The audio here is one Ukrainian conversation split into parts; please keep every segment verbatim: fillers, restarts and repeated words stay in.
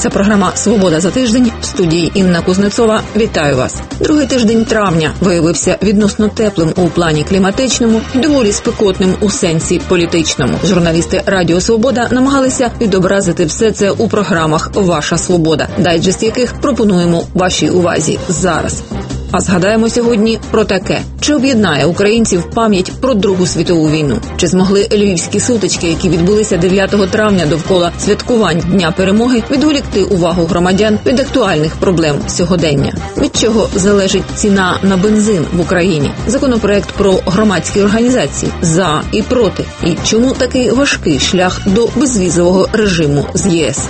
Це програма «Свобода за тиждень». В студії Інна Кузнецова. Вітаю вас. Другий тиждень травня виявився відносно теплим у плані кліматичному, доволі спекотним у сенсі політичному. Журналісти Радіо Свобода намагалися відобразити все це у програмах «Ваша свобода», дайджест яких пропонуємо вашій увазі зараз. А згадаємо сьогодні про таке. Чи об'єднає українців пам'ять про Другу світову війну? Чи змогли львівські сутички, які відбулися дев'ятого травня довкола святкувань Дня Перемоги, відволікти увагу громадян від актуальних проблем сьогодення? Від чого залежить ціна на бензин в Україні? Законопроект про громадські організації «За» і «Проти». І чому такий важкий шлях до безвізового режиму з ЄС?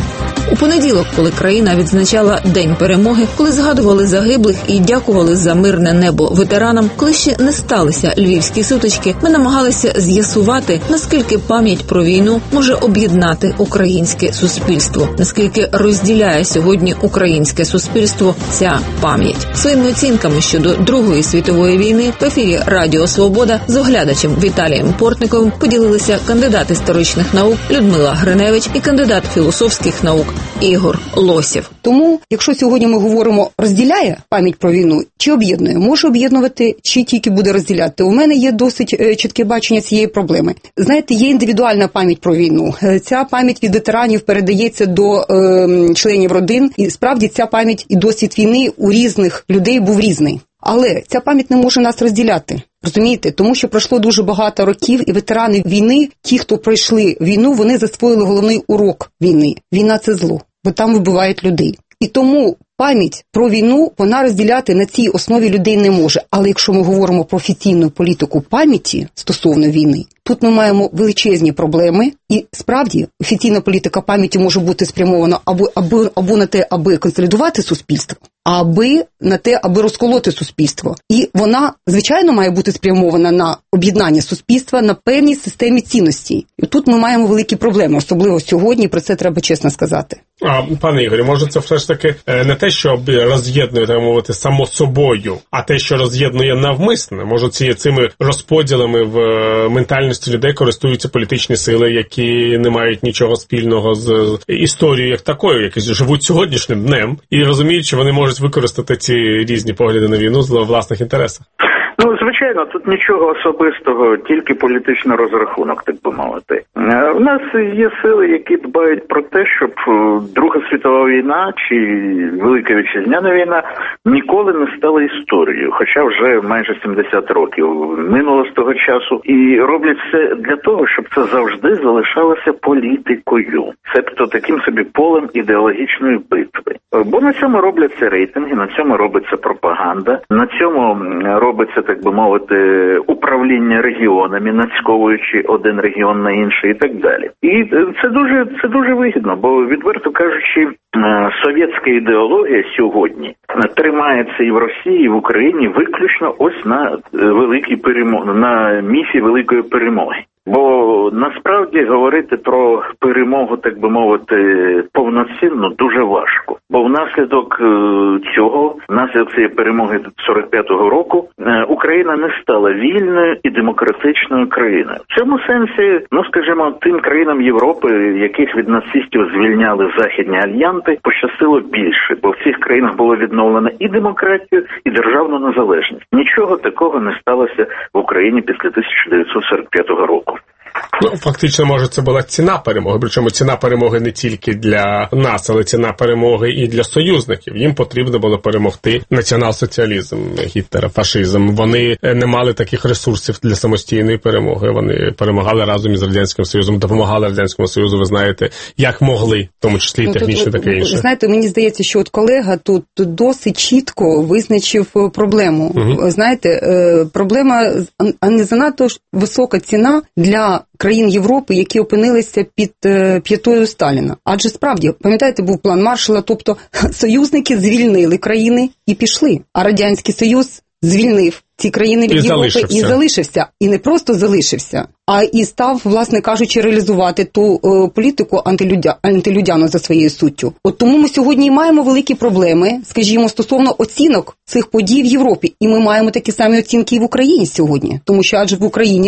У понеділок, коли країна відзначала День Перемоги, коли згадували загиблих і дякували за мирне небо ветеранам, коли ще не сталися львівські сутички, ми намагалися з'ясувати, наскільки пам'ять про війну може об'єднати українське суспільство, наскільки розділяє сьогодні українське суспільство ця пам'ять. Своїми оцінками щодо Другої світової війни в ефірі Радіо Свобода з оглядачем Віталієм Портниковим поділилися кандидат історичних наук Людмила Гриневич і кандидат філософських наук Ігор Лосів. Тому, якщо сьогодні ми говоримо, розділяє пам'ять про війну, чи об'єднує, може об'єднувати, чи тільки буде розділяти. У мене є досить чітке бачення цієї проблеми. Знаєте, є індивідуальна пам'ять про війну. Ця пам'ять від ветеранів передається до е, членів родин. І справді ця пам'ять і досвід війни у різних людей був різний. Але ця пам'ять не може нас розділяти. Розумієте? Тому що пройшло дуже багато років, і ветерани війни, ті, хто пройшли війну, вони засвоїли головний урок війни. Війна – це зло, бо там вбивають людей. І тому пам'ять про війну, вона розділяти на цій основі людей не може. Але якщо ми говоримо про офіційну політику пам'яті стосовно війни, тут ми маємо величезні проблеми. І справді офіційна політика пам'яті може бути спрямована або, або, або на те, аби консолідувати суспільство, аби на те, аби розколоти суспільство. І вона, звичайно, має бути спрямована на об'єднання суспільства, на певній системі цінностей. І тут ми маємо великі проблеми, особливо сьогодні, про це треба чесно сказати. А, пане Ігорі, може це все ж таки не те, що роз'єднує, так мовити, само собою, а те, що роз'єднує навмисне? Може ці, цими розподілами в ментальності людей користуються політичні сили, які не мають нічого спільного з історією як такою, які живуть сьогоднішнім днем і розуміють, що вони можуть використати ці різні погляди на війну в власних інтересах? Ну, звичайно, тут нічого особистого, тільки політичний розрахунок, так би мовити. У нас є сили, які дбають про те, щоб Друга світова війна чи Велика Вітчизняна війна ніколи не стала історією, хоча вже майже сімдесят років минуло з того часу. І роблять все для того, щоб це завжди залишалося політикою, себто таким собі полем ідеологічної битви. Бо на цьому робляться рейтинги, на цьому робиться пропаганда, на цьому робиться, так би мовити, управління регіонами, нацьковуючи один регіон на інший і так далі. І це дуже, це дуже вигідно, бо, відверто кажучи, совєтська ідеологія сьогодні тримається і в Росії, і в Україні виключно ось на великій перемогі, на міфі великої перемоги. Бо насправді говорити про перемогу, так би мовити, повноцінно дуже важко. Бо внаслідок цього, внаслідок цієї перемоги сорок п'ятого року, Україна не стала вільною і демократичною країною. В цьому сенсі, ну скажімо, тим країнам Європи, яких від нацистів звільняли західні альянти, пощастило більше, бо в цих країнах було відновлено і демократію, і державну незалежність. Нічого такого не сталося в Україні після тисяча дев'ятсот сорок п'ятого року. Ну, фактично, може, це була ціна перемоги, причому ціна перемоги не тільки для нас, але ціна перемоги і для союзників. Їм потрібно було перемогти націонал-соціалізм, Гітлера, фашизм. Вони не мали таких ресурсів для самостійної перемоги. Вони перемагали разом із Радянським Союзом, допомагали Радянському Союзу, ви знаєте, як могли, в тому числі і технічно, таке інше. Знаєте, мені здається, що от колега тут досить чітко визначив проблему. Угу. Знаєте, проблема, а не занадто висока ціна для країн Європи, які опинилися під е, п'ятою Сталіна. Адже справді, пам'ятаєте, був план Маршалла, тобто союзники звільнили країни і пішли, а Радянський Союз звільнив ці країни від і Європи залишився. і залишився. І не просто залишився, а і став, власне кажучи, реалізувати ту е, політику антилюдя, антилюдяну за своєю суттю. От тому ми сьогодні і маємо великі проблеми, скажімо, стосовно оцінок цих подій в Європі. І ми маємо такі самі оцінки і в Україні сьогодні. Тому що адже в Україні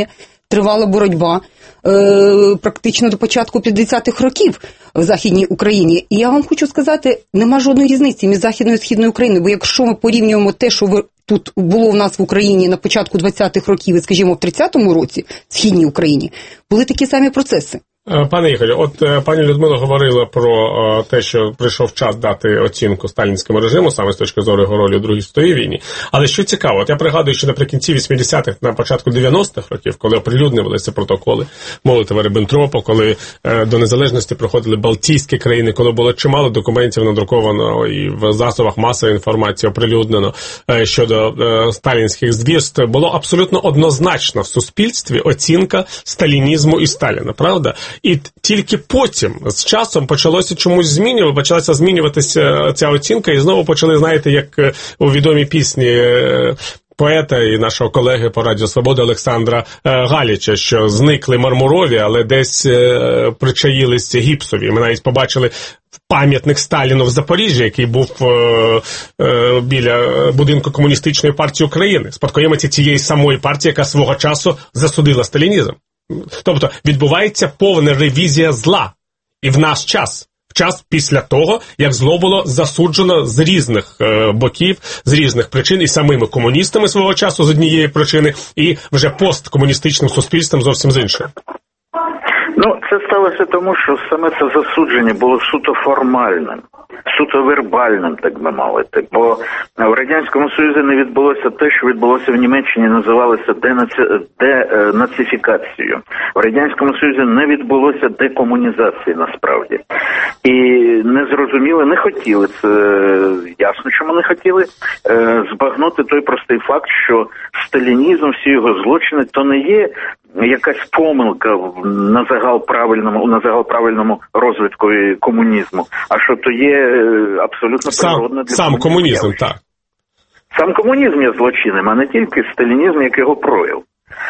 тривала боротьба е, практично до початку п'ятдесятих років в Західній Україні. І я вам хочу сказати, нема жодної різниці між Західною і Східною Україною, бо якщо ми порівнюємо те, що ви, тут було в нас в Україні на початку двадцятих років і, скажімо, в тридцятому році, в Східній Україні, були такі самі процеси. Пане Ігорю, от пані Людмила говорила про те, що прийшов час дати оцінку сталінському режиму, саме з точки зору його ролі у Другій світовій війні. Але що цікаво, от я пригадую, що наприкінці вісімдесятих, на початку дев'яностих років, коли оприлюднювалися протоколи Молотова-Ріббентропа, коли е, до незалежності приходили Балтійські країни, коли було чимало документів надруковано і в засобах масової інформації оприлюднено е, щодо е, сталінських звірств, було абсолютно однозначно в суспільстві оцінка сталінізму і Сталіна, правда? І тільки потім, з часом, почалося чомусь змінювати, почалася змінюватися ця оцінка, і знову почали, знаєте, як у відомій пісні поета і нашого колеги по Радіо Свобода Олександра Галіча, що зникли мармурові, але десь причаїлися гіпсові. Ми навіть побачили пам'ятник Сталіну в Запоріжжі, який був е, е, біля будинку Комуністичної партії України, спадкоємиці тієї самої партії, яка свого часу засудила сталінізм. Тобто відбувається повна ревізія зла. І в наш час, в час після того, як зло було засуджено з різних е, боків, з різних причин, і самими комуністами свого часу з однієї причини, і вже посткомуністичним суспільством зовсім з іншої. Ну, це сталося тому, що саме це засудження було суто формальним, суто вербальним, так би мовити. Бо в Радянському Союзі не відбулося те, що відбулося в Німеччині, називалося денаці... денацифікацією. В Радянському Союзі не відбулося декомунізації, насправді. І не зрозуміли, не хотіли, це ясно, чому не хотіли, збагнути той простий факт, що сталінізм, всі його злочини, то не є якась помилка на загал правильному, на загал правильному розвитку комунізму, а що то є абсолютно природно для сам комунізм, явища. Так. Сам комунізм є злочинним, а не тільки сталінізм, як його прояв.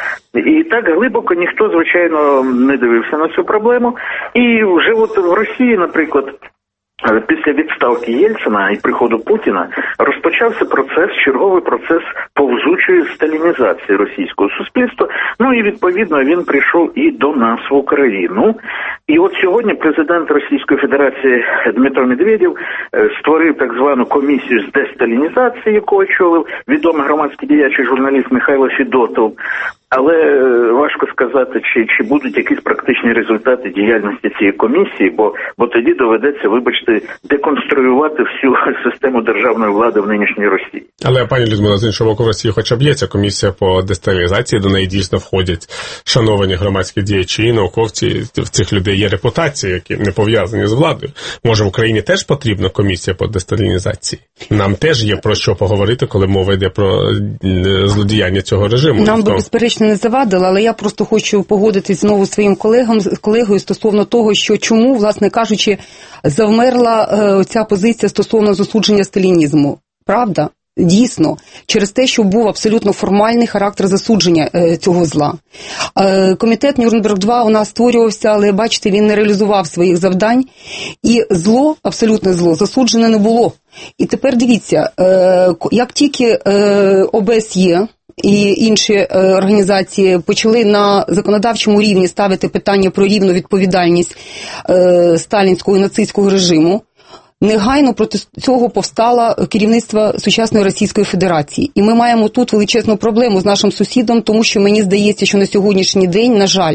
І так глибоко ніхто, звичайно, не дивився на цю проблему. І вже от в Росії, наприклад, після відставки Єльцина і приходу Путіна розпочався процес, черговий процес повзучої сталінізації російського суспільства. Ну і відповідно він прийшов і до нас в Україну. І от сьогодні президент Російської Федерації Дмитро Медведєв створив так звану комісію з десталінізації, яку очолив відомий громадський діяч і журналіст Михайло Федотов. Але важко сказати, чи, чи будуть якісь практичні результати діяльності цієї комісії, бо, бо тоді доведеться, вибачте, деконструювати всю систему державної влади в нинішній Росії. Але, пані Людмила, з іншого боку, в Росії хоча б є ця комісія по десталінізації, до неї дійсно входять шановані громадські діячі, науковці, в цих людей є репутація, які не пов'язані з владою. Може, в Україні теж потрібна комісія по десталінізації? Нам теж є про що поговорити, коли мова йде про злодіяння цього режиму. Нам би, безперечно, не завадила, але я просто хочу погодитись знову з своїм колегом, колегою стосовно того, що чому, власне кажучи, завмерла е, ця позиція стосовно засудження сталінізму. Правда? Дійсно, через те, що був абсолютно формальний характер засудження е, цього зла. Е, комітет Нюрнберг два у нас створювався, але, бачите, він не реалізував своїх завдань. І зло, абсолютне зло, засуджене не було. І тепер дивіться, е, як тільки е, О Б С Є і інші е, організації почали на законодавчому рівні ставити питання про рівну відповідальність е, сталінського і нацистського режиму, негайно проти цього повстало керівництво сучасної Російської Федерації. І ми маємо тут величезну проблему з нашим сусідом, тому що мені здається, що на сьогоднішній день, на жаль,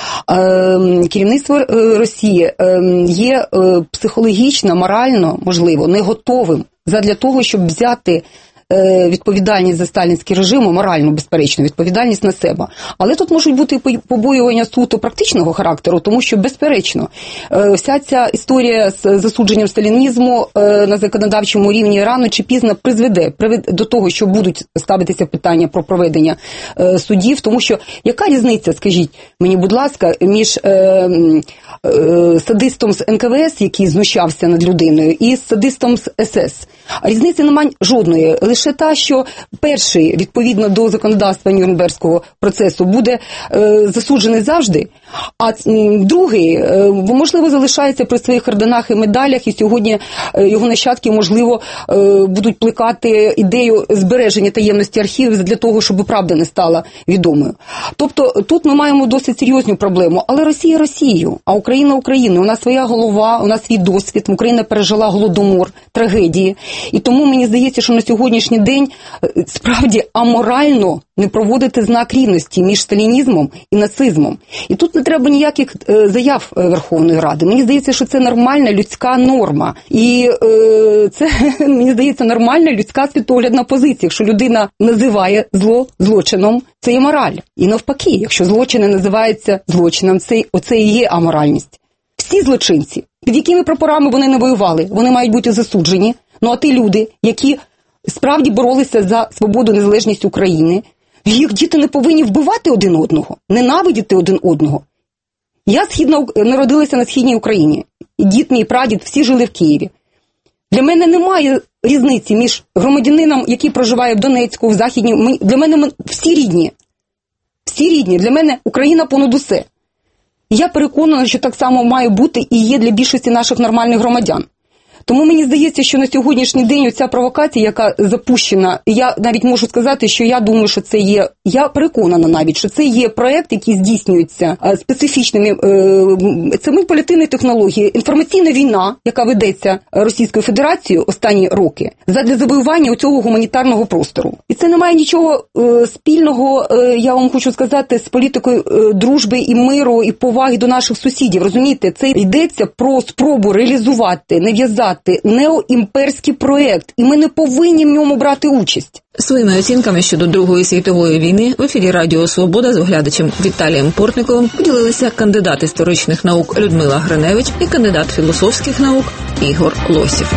керівництво Росії є психологічно, морально, можливо, не готовим задля того, щоб взяти відповідальність за сталінський режим, моральну, безперечно, відповідальність на себе. Але тут можуть бути побоювання суто практичного характеру, тому що, безперечно, вся ця історія з засудженням сталінізму на законодавчому рівні рано чи пізно призведе до того, що будуть ставитися питання про проведення судів, тому що яка різниця, скажіть мені, будь ласка, між садистом з Ен Ка Ве Ес, який знущався над людиною, і садистом з Ес Ес? Різниці немає жодної. лише та, що перший, відповідно до законодавства Нюрнберзького процесу, буде е, засуджений завжди, а м, другий, е, можливо, залишається при своїх орденах і медалях, і сьогодні е, його нащадки, можливо, е, будуть плекати ідею збереження таємності архівів для того, щоб правда не стала відомою. Тобто тут ми маємо досить серйозну проблему, але Росія Росію, а Україна Україна. У нас своя голова, у нас свій досвід, Україна пережила голодомор, трагедії. І тому мені здається, що на сьогоднішній день справді аморально не проводити знак рівності між сталінізмом і нацизмом. І тут не треба ніяких е, заяв Верховної Ради. Мені здається, що це нормальна людська норма. І е, це, мені здається, нормальна людська світоглядна позиція. Якщо людина називає зло злочином, це є мораль. І навпаки, якщо злочини називаються злочином, це, оце і є аморальність. Всі злочинці, під якими прапорами вони не воювали, вони мають бути засуджені. Ну а ті люди, які справді боролися за свободу, незалежність України, їх діти не повинні вбивати один одного, ненавидіти один одного. Я східна, народилася на Східній Україні. І дід мій, прадід, всі жили в Києві. Для мене немає різниці між громадянином, який проживає в Донецьку, в Західній. Для мене всі рідні. Всі рідні. Для мене Україна понад усе. І я переконана, що так само має бути і є для більшості наших нормальних громадян. Тому мені здається, що на сьогоднішній день оця провокація, яка запущена, я навіть можу сказати, що я думаю, що це є, я переконана навіть, що це є проект, який здійснюється специфічними е, це маніпулятивні технології, інформаційна війна, яка ведеться Російською Федерацією останні роки, задля завоювання цього гуманітарного простору. І це не має нічого е, спільного, е, я вам хочу сказати, з політикою е, дружби і миру, і поваги до наших сусідів. Розумієте, це йдеться про спробу реалізувати, нав'язати неоімперський проєкт, і ми не повинні в ньому брати участь. Своїми оцінками щодо Другої світової війни в ефірі Радіо Свобода з оглядачем Віталієм Портниковим поділилися кандидат історичних наук Людмила Гриневич і кандидат філософських наук Ігор Лосів.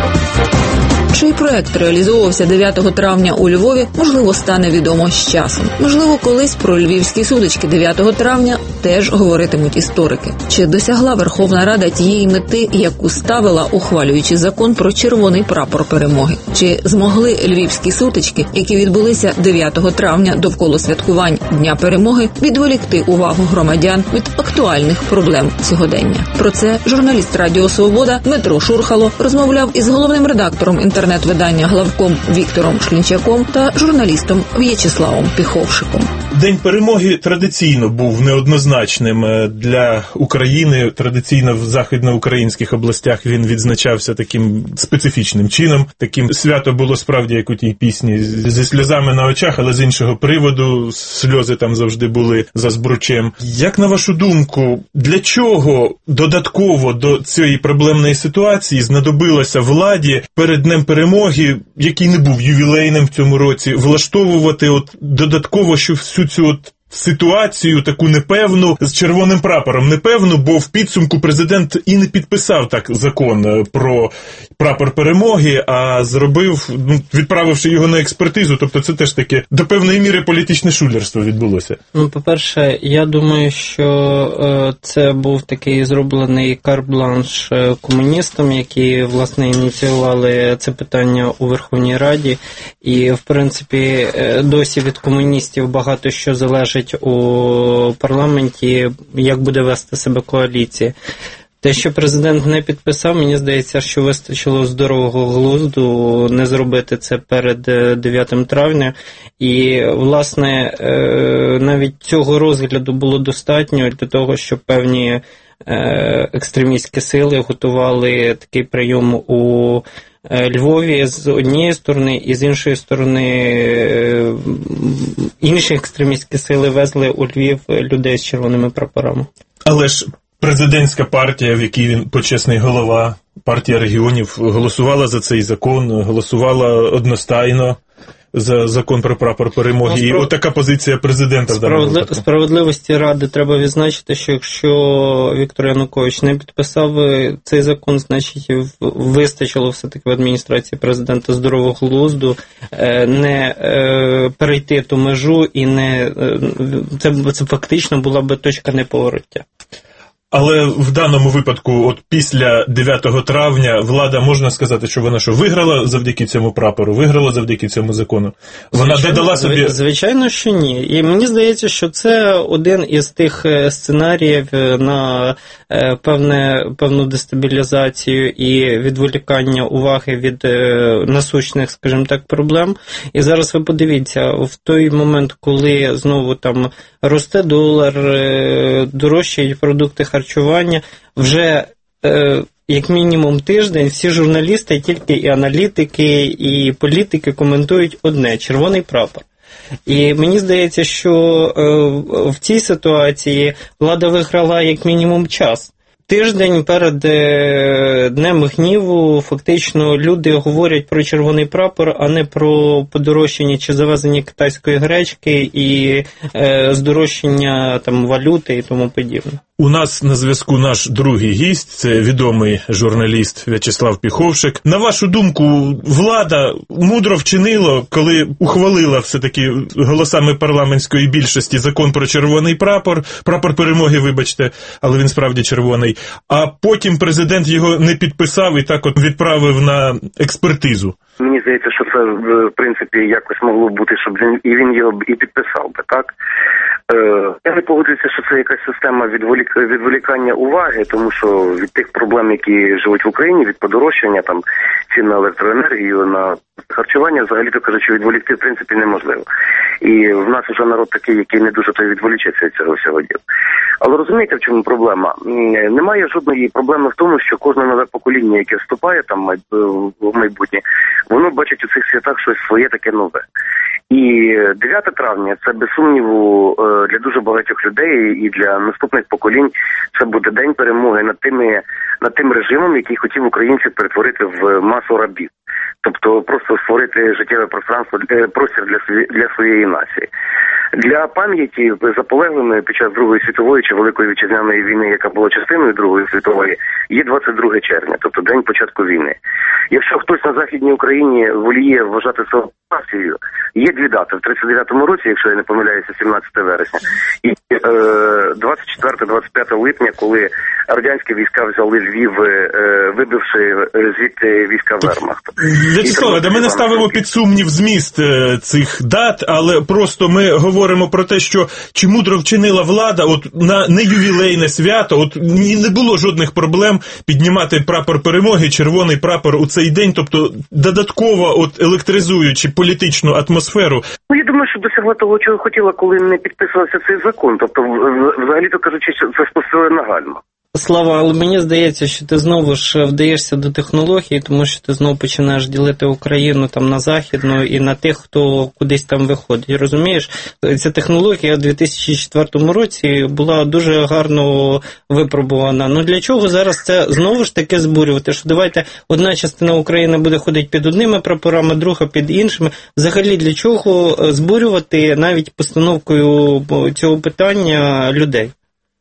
Чий проект реалізовувався дев'ятого травня у Львові, можливо, стане відомо з часом. Можливо, колись про львівські сутички дев'ятого травня теж говоритимуть історики. Чи досягла Верховна Рада тієї мети, яку ставила, ухвалюючи закон про червоний прапор перемоги? Чи змогли львівські сутички, які відбулися дев'ятого травня довкола святкувань Дня Перемоги, відволікти увагу громадян від актуальних проблем сьогодення? Про це журналіст Радіо Свобода Дмитро Шурхало розмовляв із головним редактором інтернет-видання «Главком» Віктором Шлінчаком та журналістом В'ячеславом Піховшиком. День перемоги традиційно був неоднозначним для України. Традиційно в західноукраїнських областях він відзначався таким специфічним чином. Таким свято було справді, як у тій пісні, зі сльозами на очах, але з іншого приводу. Сльози там завжди були за збручем. Як на вашу думку, для чого додатково до цієї проблемної ситуації знадобилося владі перед Днем перемоги, який не був ювілейним в цьому році, влаштовувати от додатково, що всю цю от ситуацію таку непевну з червоним прапором? Непевну, бо в підсумку президент і не підписав так закон про прапор перемоги, а зробив, ну, відправивши його на експертизу. Тобто це теж таке до певної міри політичне шулерство відбулося. Ну, по-перше, я думаю, що е, це був такий зроблений карт-бланш комуністам, які, власне, ініціювали це питання у Верховній Раді. І, в принципі, досі від комуністів багато що залежить у парламенті, як буде вести себе коаліція. Те, що президент не підписав, мені здається, що вистачило здорового глузду не зробити це перед дев'ятим травня. І, власне, навіть цього розгляду було достатньо для того, щоб певні екстремістські сили готували такий прийом у Львові з однієї сторони, і з іншої сторони інші екстремістські сили везли у Львів людей з червоними прапорами. Але ж президентська партія, в якій він почесний голова, партія регіонів, голосувала за цей закон, голосувала одностайно за закон про прапор перемоги. Ну, справ... І отака позиція президента в даному випадку. Справедливості ради треба відзначити, що якщо Віктор Янукович не підписав цей закон, значить вистачило все-таки в адміністрації президента здорового глузду не перейти ту межу і не це, це фактично була би точка неповороття. Але в даному випадку, от після дев'ятого травня, влада, можна сказати, що вона що, виграла завдяки цьому прапору, виграла завдяки цьому закону? Вона звичайно, додала собі... Звичайно, що ні. І мені здається, що це один із тих сценаріїв на певне, певну дестабілізацію і відволікання уваги від насущних, скажімо так, проблем. І зараз ви подивіться, в той момент, коли знову там росте долар, дорожчають продукти харчування, вже е, як мінімум тиждень всі журналісти, тільки і аналітики, і політики коментують одне – червоний прапор. І мені здається, що е, в цій ситуації влада виграла як мінімум час. Тиждень перед Днем гніву фактично люди говорять про червоний прапор, а не про подорожчання чи завезення китайської гречки і е, здорожчання там валюти і тому подібне. У нас на зв'язку наш другий гість, це відомий журналіст В'ячеслав Піховшик. На вашу думку, влада мудро вчинила, коли ухвалила все-таки голосами парламентської більшості закон про червоний прапор, прапор перемоги, вибачте, але він справді червоний, а потім президент його не підписав і так от відправив на експертизу? Мені здається, що це, в принципі, якось могло бути, щоб він, і він його і підписав би, так? Е, я не погоджуюся, що це якась система відволік, відволікання уваги, тому що від тих проблем, які живуть в Україні, від подорожчання, там, цін на електроенергію, на харчування, взагалі-то кажучи, відволікти, в принципі, неможливо. І в нас вже народ такий, який не дуже то відволічеться від цього всього діла. Але розумієте, в чому проблема? Немає жодної проблеми в тому, що кожне нове покоління, яке вступає там в майбутнє, воно бачить у цих святах щось своє таке нове. І дев'яте травня – це, без сумніву, для дуже багатьох людей і для наступних поколінь це буде день перемоги над тими, над тим режимом, який хотів українців перетворити в масу рабів. Тобто просто створити життєве пространство, простір для, для своєї нації. Для пам'яті за полеглими під час Другої світової чи Великої Вітчизняної війни, яка була частиною Другої світової, є двадцять друге червня, тобто день початку війни. Якщо хтось на Західній Україні воліє вважати це окупацією, є дві дати. В тридцять дев'ятому році, якщо я не помиляюся, сімнадцяте вересня, і е, двадцять четверте - двадцять п'яте липня, коли радянські війська взяли Львів, е, вибивши звідти війська Вермахту. В'ячеславе, де ми не ставимо під сумнів зміст цих дат, але просто ми говоримо про те, що чи мудро вчинила влада от на неювілейне свято, от не було жодних проблем піднімати прапор перемоги, червоний прапор у цей день, тобто додатково от електризуючи політичну атмосферу. Ну, я думаю, що досягла того, чого хотіла, коли не підписувався цей закон. Тобто, взагалі-то кажучи, що це спустили нагально. Слава, але мені здається, що ти знову ж вдаєшся до технології, тому що ти знову починаєш ділити Україну там на західну і на тих, хто кудись там виходить. Розумієш, ця технологія у дві тисячі четвертому році була дуже гарно випробувана. Ну для чого зараз це знову ж таки збурювати? Що давайте одна частина України буде ходити під одними прапорами, друга під іншими. Взагалі для чого збурювати навіть постановкою цього питання людей?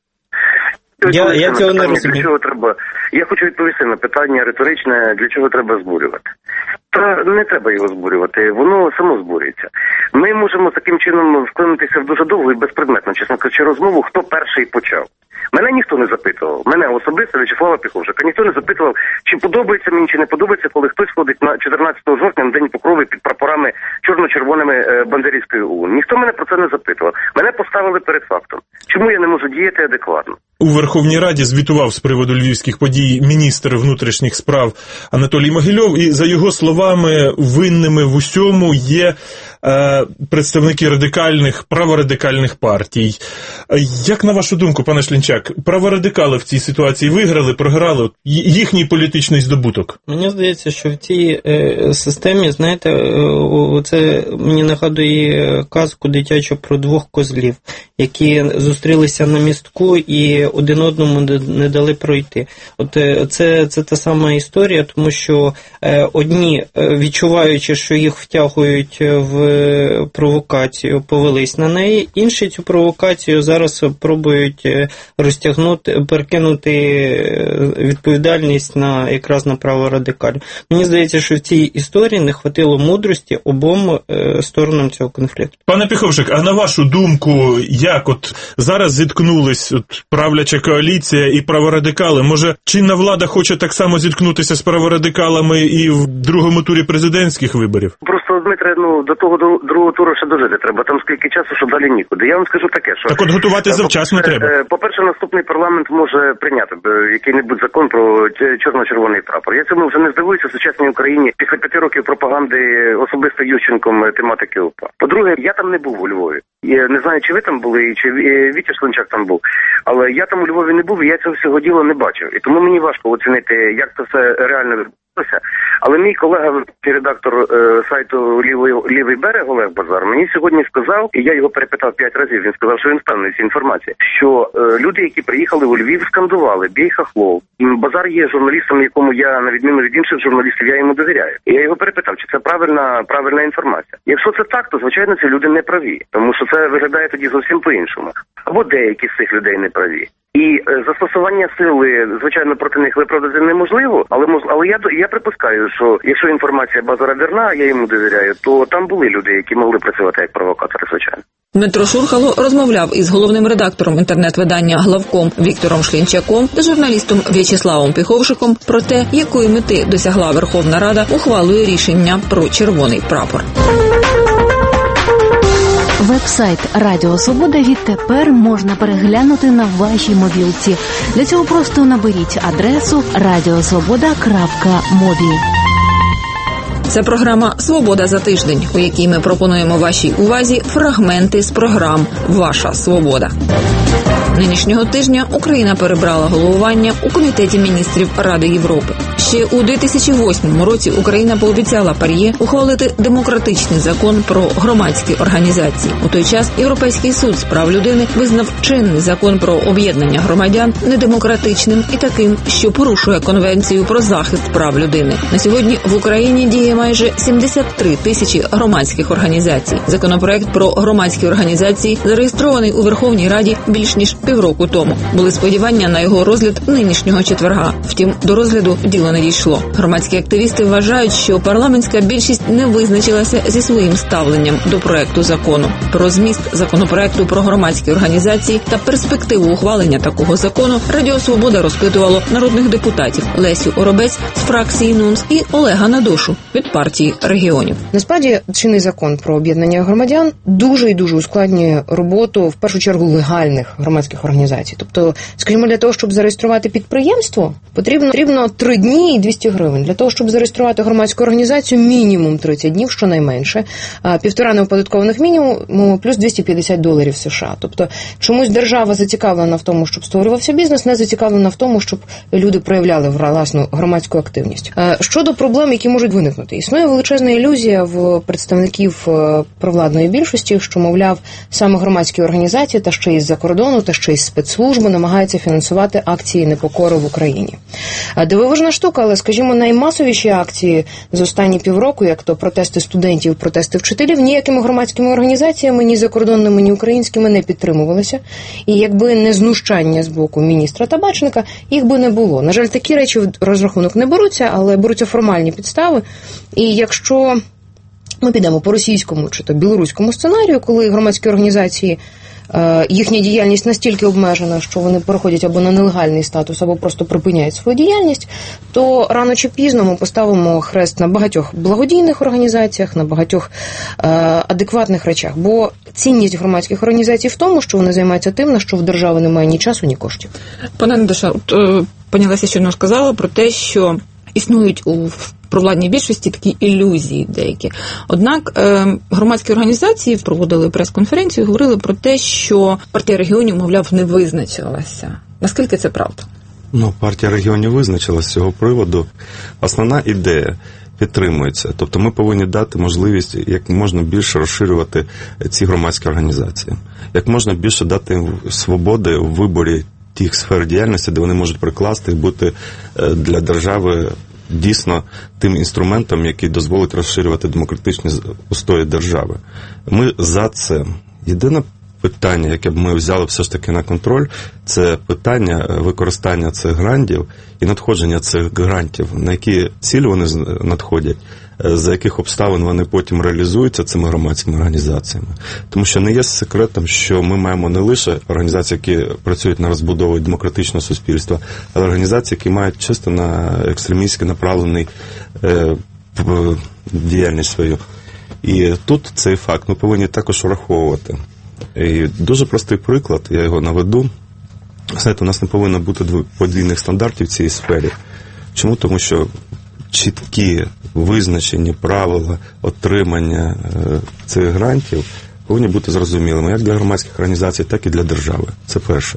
Я, я цього не розумію. Для чого треба? Я хочу відповісти на питання риторичне, для чого треба збурювати. Та не треба його збурювати, воно само збурюється. Ми можемо таким чином вклинитися в дуже довгу і безпредметну, чесно кажучи, розмову, хто перший почав. Мене ніхто не запитував, мене особисто, В'ячеслава Піховшика, ніхто не запитував, чи подобається мені, чи не подобається, коли хтось ходить на чотирнадцятого жовтня на День Покрови під прапорами чорно-червоними Бандерівської ОУН. Ніхто мене про це не запитував. Мене поставили перед фактом. Чому я не можу діяти адекватно? У Верховній Раді звітував з приводу львівських подій міністр внутрішніх справ Анатолій Могильов, і за його словами, винними в усьому є е, представники радикальних, праворадикальних партій. Як на вашу думку, пане Шлінчак, праворадикали в цій ситуації виграли, програли їхній політичний здобуток? Мені здається, що в цій е, системі, знаєте, е, це мені нагадує казку дитячу про двох козлів, які зустрілися на містку і один одному не дали пройти. От це, це та сама історія, тому що е, одні, відчуваючи, що їх втягують в провокацію, повелись на неї, інші цю провокацію зараз пробують розтягнути, перекинути відповідальність на якраз на праворадикалів. Мені здається, що в цій історії не хватило мудрості обом е, сторонам цього конфлікту. Пане Піховшик, а на вашу думку, як от зараз зіткнулись от правлячі правляча коаліція і праворадикали. Може, чинна влада хоче так само зіткнутися з праворадикалами і в другому турі президентських виборів? Просто, Дмитре, ну, до того до другого туру ще дожити треба. Там скільки часу, що далі нікуди. Я вам скажу таке, що... Так от готувати завчасно треба. По-перше, наступний парламент може прийняти який-небудь закон про чорно-червоний прапор. Я цьому вже не здивуюся в сучасній Україні після п'яти років пропаганди особисто Ющенком тематики УПА. По-друге, я там не був у Львові. Я не знаю, чи ви там були, чи Вітя Шлунчак там був. Але я там у Львові не був, і я цього всього діла не бачив. І тому мені важко оцінити, як це все реально відбувається. Але мій колега, редактор е, сайту Лівий, Лівий берег Олег Базар, мені сьогодні сказав, і я його перепитав п'ять разів, він сказав, що він впевнений в цій інформації, що е, люди, які приїхали у Львів, скандували «Бій хахлов». Базар є журналістом, якому я, на відміну від інших журналістів, я йому довіряю. І я його перепитав, чи це правильна, правильна інформація. Якщо це так, то, звичайно, ці люди не праві, тому що це виглядає тоді зовсім по-іншому. Або деякі з цих людей не праві. І е, застосування сили, звичайно, проти них виправдати неможливо, але мож, але я я припускаю, що якщо інформація Базара вірна, я йому довіряю, то там були люди, які могли працювати як провокатори, звичайно. Дмитро Шурхало розмовляв із головним редактором інтернет-видання «Главком» Віктором Шлінчаком та журналістом В'ячеславом Піховшиком про те, якої мети досягла Верховна Рада ухвалою рішення про червоний прапор. Веб-сайт Радіо Свобода відтепер можна переглянути на вашій мобілці. Для цього просто наберіть адресу радіосвобода крапка мобі. Це програма «Свобода за тиждень», у якій ми пропонуємо вашій увазі фрагменти з програм «Ваша свобода». Нинішнього тижня Україна перебрала головування у Комітеті міністрів Ради Європи. Ще у дві тисячі восьмому році Україна пообіцяла ПАРЄ ухвалити демократичний закон про громадські організації. У той час Європейський суд з прав людини визнав чинний закон про об'єднання громадян недемократичним і таким, що порушує Конвенцію про захист прав людини. На сьогодні в Україні діє майже сімдесят три тисячі громадських організацій. Законопроект про громадські організації зареєстрований у Верховній Раді більш ніж півроку тому. Були сподівання на його розгляд нинішнього четверга. Втім, до розгляду діло не дійшло. Громадські активісти вважають, що парламентська більшість не визначилася зі своїм ставленням до проекту закону. Про зміст законопроекту про громадські організації та перспективу ухвалення такого закону Радіо Свобода розпитувало народних депутатів Лесю Оробець з фракції НУНС і Олега Надошу від партії регіонів. Насправді, чинний закон про об'єднання громадян дуже і дуже ускладнює роботу, в першу чергу, легальних громадських організацій. Тобто, скажімо, для того, щоб зареєструвати підприємство, потрібно, потрібно три дні і двісті гривень. Для того, щоб зареєструвати громадську організацію, мінімум тридцять днів, щонайменше, півтора неоподаткованих мінімуму, плюс двісті п'ятдесят доларів США. Тобто, чомусь держава зацікавлена в тому, щоб створювався бізнес, не зацікавлена в тому, щоб люди проявляли власну громадську активність. Щодо проблем, які можуть виникнути, існує величезна ілюзія в представників провладної більшості, що, мовляв, саме громадські організації, та ще із за кордону, та ще із спецслужби намагаються фінансувати акції непокори в Україні. Дивовижна штука, але, скажімо, наймасовіші акції з останні півроку, як то протести студентів, протести вчителів, ніякими громадськими організаціями, ні закордонними, ні українськими не підтримувалися. І якби не знущання з боку міністра Табачника, їх би не було. На жаль, такі речі в розрахунок не беруться, але беруться формальні підстави. І якщо ми підемо по російському чи то білоруському сценарію, коли громадські організації, їхня діяльність настільки обмежена, що вони переходять або на нелегальний статус, або просто припиняють свою діяльність, то рано чи пізно ми поставимо хрест на багатьох благодійних організаціях, на багатьох е, адекватних речах. Бо цінність громадських організацій в тому, що вони займаються тим, на що в держави немає ні часу, ні коштів. Пане Надоша, от е, пані Леся щойно сказала про те, що існують у провладній більшості такі ілюзії деякі. Однак е, громадські організації проводили прес-конференцію і говорили про те, що партія регіонів, мовляв, не визначилася. Наскільки це правда? Ну, партія регіонів визначилася з цього приводу. Основна ідея підтримується. Тобто ми повинні дати можливість як можна більше розширювати ці громадські організації. Як можна більше дати їм свободи в виборі тих сфер діяльності, де вони можуть прикласти і бути для держави дійсно тим інструментом, який дозволить розширювати демократичні устої держави. Ми за це. Єдине питання, яке б ми взяли все ж таки на контроль, це питання використання цих грантів і надходження цих грантів, на які цілі вони надходять, за яких обставин вони потім реалізуються цими громадськими організаціями. Тому що не є секретом, що ми маємо не лише організації, які працюють на розбудову демократичного суспільства, але організації, які мають чисто на екстремістськи направлений е, діяльність свою. І тут цей факт ми повинні також враховувати. І дуже простий приклад, я його наведу. Знаєте, у нас не повинно бути подвійних стандартів в цій сфері. Чому? Тому що чіткі визначені правила отримання е, цих грантів повинні бути зрозумілими як для громадських організацій, так і для держави. Це перше.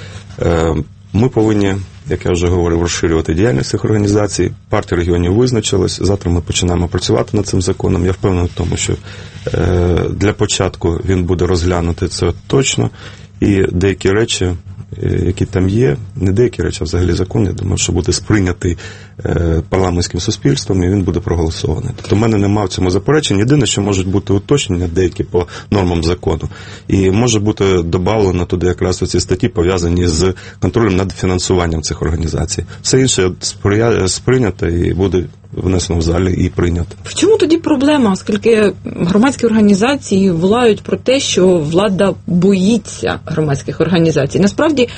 Е, ми повинні, як я вже говорив, розширювати діяльність цих організацій. Партія регіонів визначилась. Завтра ми починаємо працювати над цим законом. Я впевнений в тому, що е, для початку він буде розглянути це точно. І деякі речі, які там є, не деякі речі, а взагалі закон, я думаю, що буде сприйнятий е, парламентським суспільством, і він буде проголосований. Тобто в мене немає в цьому заперечень. Єдине, що можуть бути уточнення деякі по нормам закону. І може бути додано туди якраз оці статті, пов'язані з контролем над фінансуванням цих організацій. Все інше сприя... сприйнято і буде внесено в залі і прийнято. В чому тоді проблема, оскільки громадські організації волають про те, що влада боїться громадських організацій? Насправді,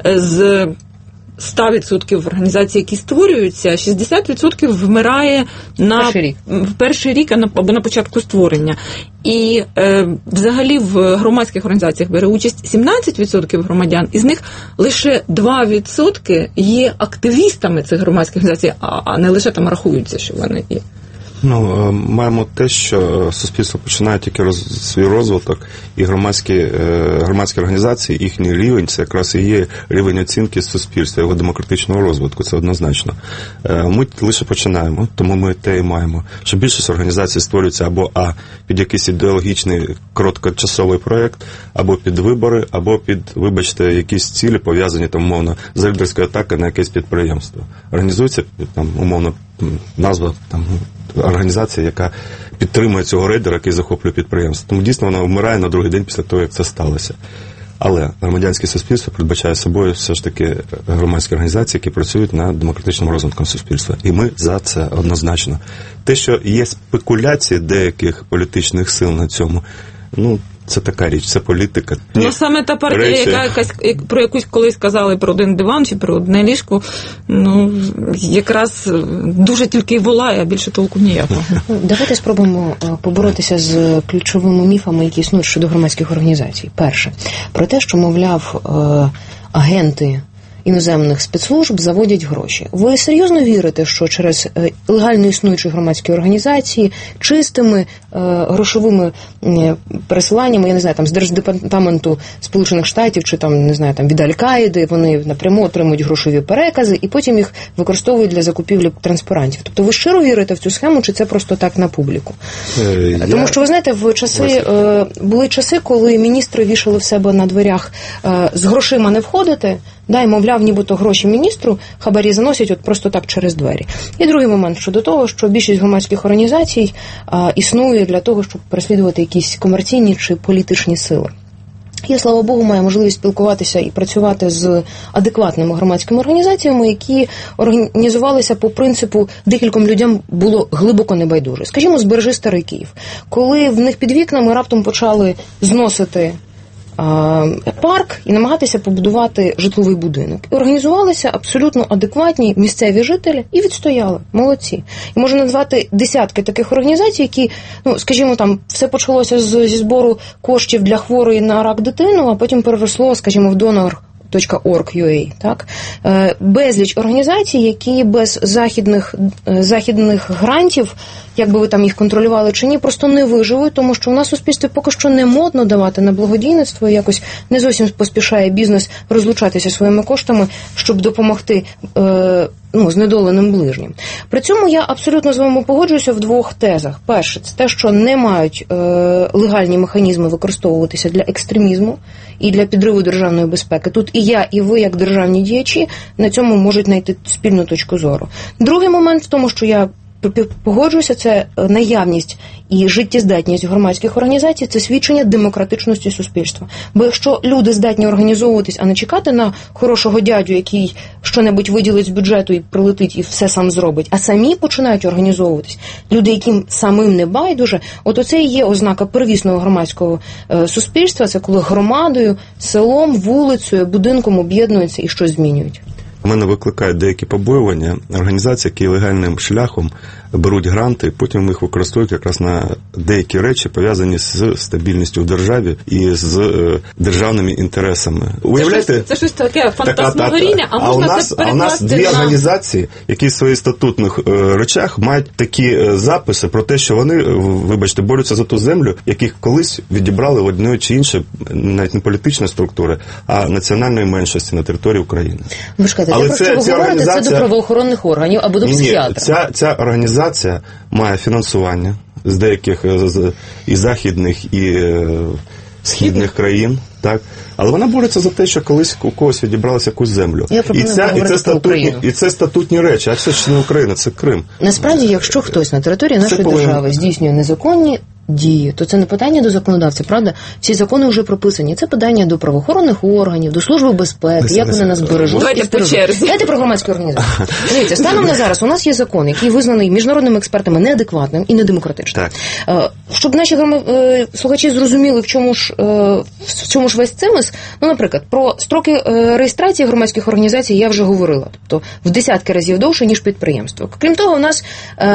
з сто відсотків організацій, які створюються, шістдесят відсотків вмирає на перший рік, в перший рік або на початку створення. І е, взагалі в громадських організаціях бере участь сімнадцять відсотків громадян, із них лише два відсотки є активістами цих громадських організацій, а, а не лише там рахуються, що вони є. Ну, маємо те, що суспільство починає тільки роз, свій розвиток, і громадські, громадські організації, їхній рівень, це якраз і є рівень оцінки суспільства, його демократичного розвитку, це однозначно. Ми лише починаємо, тому ми те і маємо, що більшість організацій створюється або а під якийсь ідеологічний короткочасовий проєкт, або під вибори, або під, вибачте, якісь цілі, пов'язані, там, умовно, з рейдерською атакою на якесь підприємство. Організується, там, умовно, назва, там, організація, яка підтримує цього рейдера, який захоплює підприємство. Тому дійсно вона вмирає на другий день після того, як це сталося. Але громадянське суспільство передбачає собою все ж таки громадські організації, які працюють над демократичним розвитком суспільства. І ми за це однозначно. Те, що є спекуляції деяких політичних сил на цьому, ну, це така річ, це політика. Ну, саме та партія, речі... яка якась, про якусь колись казали про один диван чи про одне ліжко, ну, якраз дуже тільки й волає, а більше толку ніякого. Давайте спробуємо поборотися з ключовими міфами, які існують щодо громадських організацій. Перше, про те, що, мовляв, агенти іноземних спецслужб заводять гроші. Ви серйозно вірите, що через легально існуючі громадські організації чистими е, грошовими е, пересиланнями, я не знаю, там з Держдепартаменту Сполучених Штатів чи там, не знаю, там від Аль-Каїди, вони напряму отримують грошові перекази і потім їх використовують для закупівлі транспарантів. Тобто ви щиро вірите в цю схему, чи це просто так на публіку? Е, Тому я... що, ви знаєте, в часи е, були часи, коли міністри вішали в себе на дверях е, з грошима не входити, да, і, мовляв, нібито гроші міністру хабарі заносять от просто так через двері. І другий момент щодо того, що більшість громадських організацій а, існує для того, щоб переслідувати якісь комерційні чи політичні сили. Я, слава Богу, маю можливість спілкуватися і працювати з адекватними громадськими організаціями, які організувалися по принципу «декільком людям було глибоко небайдуже». Скажімо, «Збережи Старий Київ». Коли в них під вікнами раптом почали зносити парк і намагатися побудувати житловий будинок. І організувалися абсолютно адекватні місцеві жителі і відстояли. Молодці. І можна назвати десятки таких організацій, які, ну, скажімо, там, все почалося з, зі збору коштів для хворої на рак дитину, а потім переросло, скажімо, в донор точка орг точка ю а, так? Безліч організацій, які без західних, західних грантів, як би ви там їх контролювали чи ні, просто не виживуть, тому що у нас в суспільстві поки що не модно давати на благодійництво, якось не зовсім поспішає бізнес розлучатися своїми коштами, щоб допомогти е, ну, знедоленим ближнім. При цьому я абсолютно з вами погоджуюся в двох тезах. Перше, це те, що не мають е, легальні механізми використовуватися для екстремізму і для підриву державної безпеки. Тут і я, і ви, як державні діячі, на цьому можуть знайти спільну точку зору. Другий момент в тому, що я Погоджуюся, це наявність і життєздатність громадських організацій – це свідчення демократичності суспільства. Бо якщо люди здатні організовуватись, а не чекати на хорошого дядю, який що-небудь виділить з бюджету і прилетить і все сам зробить, а самі починають організовуватись, люди, яким самим не байдуже, от оце і є ознака первісного громадського е, суспільства, це коли громадою, селом, вулицею, будинком об'єднуються і щось змінюють. У мене викликають деякі побоювання організації, які легальним шляхом беруть гранти, потім їх використовують якраз на деякі речі, пов'язані з стабільністю в державі і з е, державними інтересами. Уявляєте? Це щось, це щось таке фантасмагорійне, а можна а нас, це перекласти на... А у нас дві на... організації, які в своїх статутних е, речах мають такі е, записи про те, що вони, вибачте, борються за ту землю, яких колись відібрали в одної чи іншої, навіть не політичної структури, а національної меншості на території України. Ви ж кажете, те, про що ви говорите, організація... це до правоохоронних органів або до психіатра. Ні, ця, ця організація має фінансування з деяких з, і західних, і е, східних країн, так? Але вона бореться за те, що колись у когось відібралася якусь землю. І, ця, і, це статутні, і це статутні речі, а це ж не Україна, це Крим. Насправді, якщо хтось на території нашої це держави повинен... здійснює незаконні дії, то це не питання до законодавця, правда? Ці закони вже прописані. Це питання до правоохоронних органів, до Служби безпеки, не, як не, вони нас бережуть. Давайте по черзі. Давайте про громадські організації. Дивіться, станом на зараз у нас є закон, який визнаний міжнародними експертами неадекватним і недемократичним. Так. Щоб наші слухачі зрозуміли, в чому ж, в чому ж весь цимис, ну, наприклад, про строки реєстрації громадських організацій я вже говорила, тобто в десятки разів довше, ніж підприємство. Крім того, у нас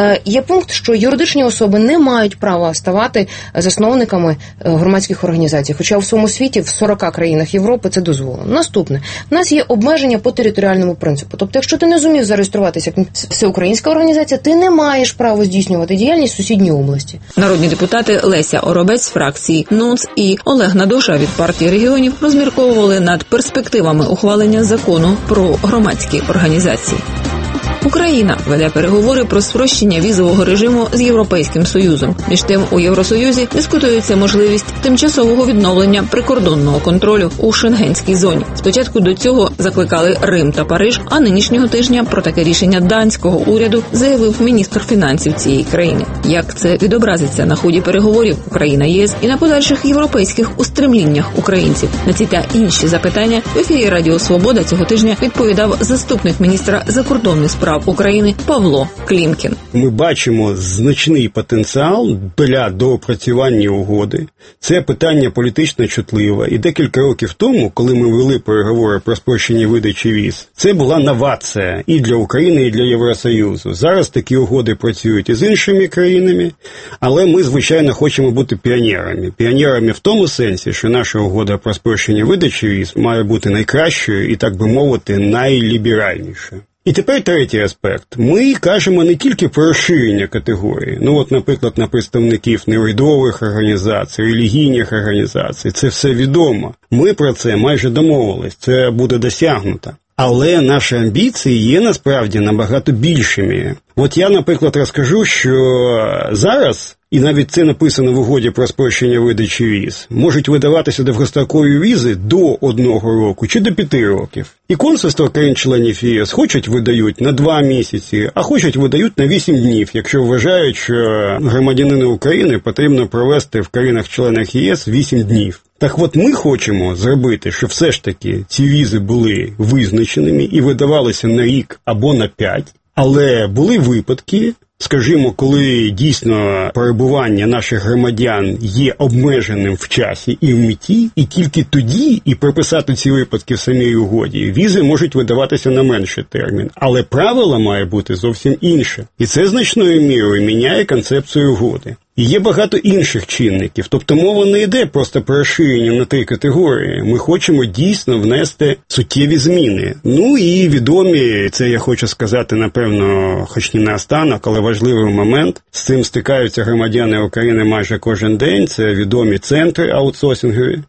є пункт, що юридичні особи не мають права ставати засновниками громадських організацій, хоча в своєму світі, в сорока країнах Європи це дозволено. Наступне. У нас є обмеження по територіальному принципу. Тобто, якщо ти не зумів зареєструватися як всеукраїнська організація, ти не маєш права здійснювати діяльність в сусідній області. Народні депутати Леся Оробець з фракції НУНЦ і Олег Надоша від партії регіонів розмірковували над перспективами ухвалення закону про громадські організації. Україна веде переговори про спрощення візового режиму з Європейським Союзом. Між тим, у Євросоюзі дискутується можливість тимчасового відновлення прикордонного контролю у шенгенській зоні. Спочатку до цього закликали Рим та Париж, а нинішнього тижня про таке рішення данського уряду заявив міністр фінансів цієї країни. Як це відобразиться на ході переговорів Україна-ЄС і на подальших європейських устремліннях українців? На ці та інші запитання в ефірі Радіо Свобода цього тижня відповідав заступник міністра закордонних справ України Павло Клімкін. Ми бачимо значний потенціал для доопрацювання угоди. Це питання політично чутливе. І декілька років тому, коли ми вели переговори про спрощення видачі віз, це була новація і для України, і для Євросоюзу. Зараз такі угоди працюють і з іншими країнами, але ми, звичайно, хочемо бути піонерами. Піонерами в тому сенсі, що наша угода про спрощення видачі віз має бути найкращою і, так би мовити, найліберальнішою. І тепер третій аспект. Ми кажемо не тільки про розширення категорії. Ну от, наприклад, на представників неурядових організацій, релігійних організацій. Це все відомо. Ми про це майже домовились. Це буде досягнуто. Але наші амбіції є насправді набагато більшими. От я, наприклад, розкажу, що зараз, і навіть це написано в угоді про спрощення видачі віз, можуть видаватися довгострокові візи до одного року чи до п'яти років. І консульства країн-членів ЄС хочуть видають на два місяці, а хочуть видають на вісім днів, якщо вважають, що громадянину України потрібно провести в країнах-членах ЄС вісім днів. Так от ми хочемо зробити, щоб все ж таки ці візи були визначеними і видавалися на рік або на п'ять, але були випадки, скажімо, коли дійсно перебування наших громадян є обмеженим в часі і в меті, і тільки тоді, і прописати ці випадки в самій угоді, візи можуть видаватися на менший термін. Але правило має бути зовсім інше. І це значною мірою міняє концепцію угоди. І є багато інших чинників. Тобто мова не йде просто про розширення на три категорії. Ми хочемо дійсно внести суттєві зміни. Ну і відомі, це я хочу сказати, напевно, хоч не наостанок, але важливий момент. З цим стикаються громадяни України майже кожен день. Це відомі центри аутсорсингові.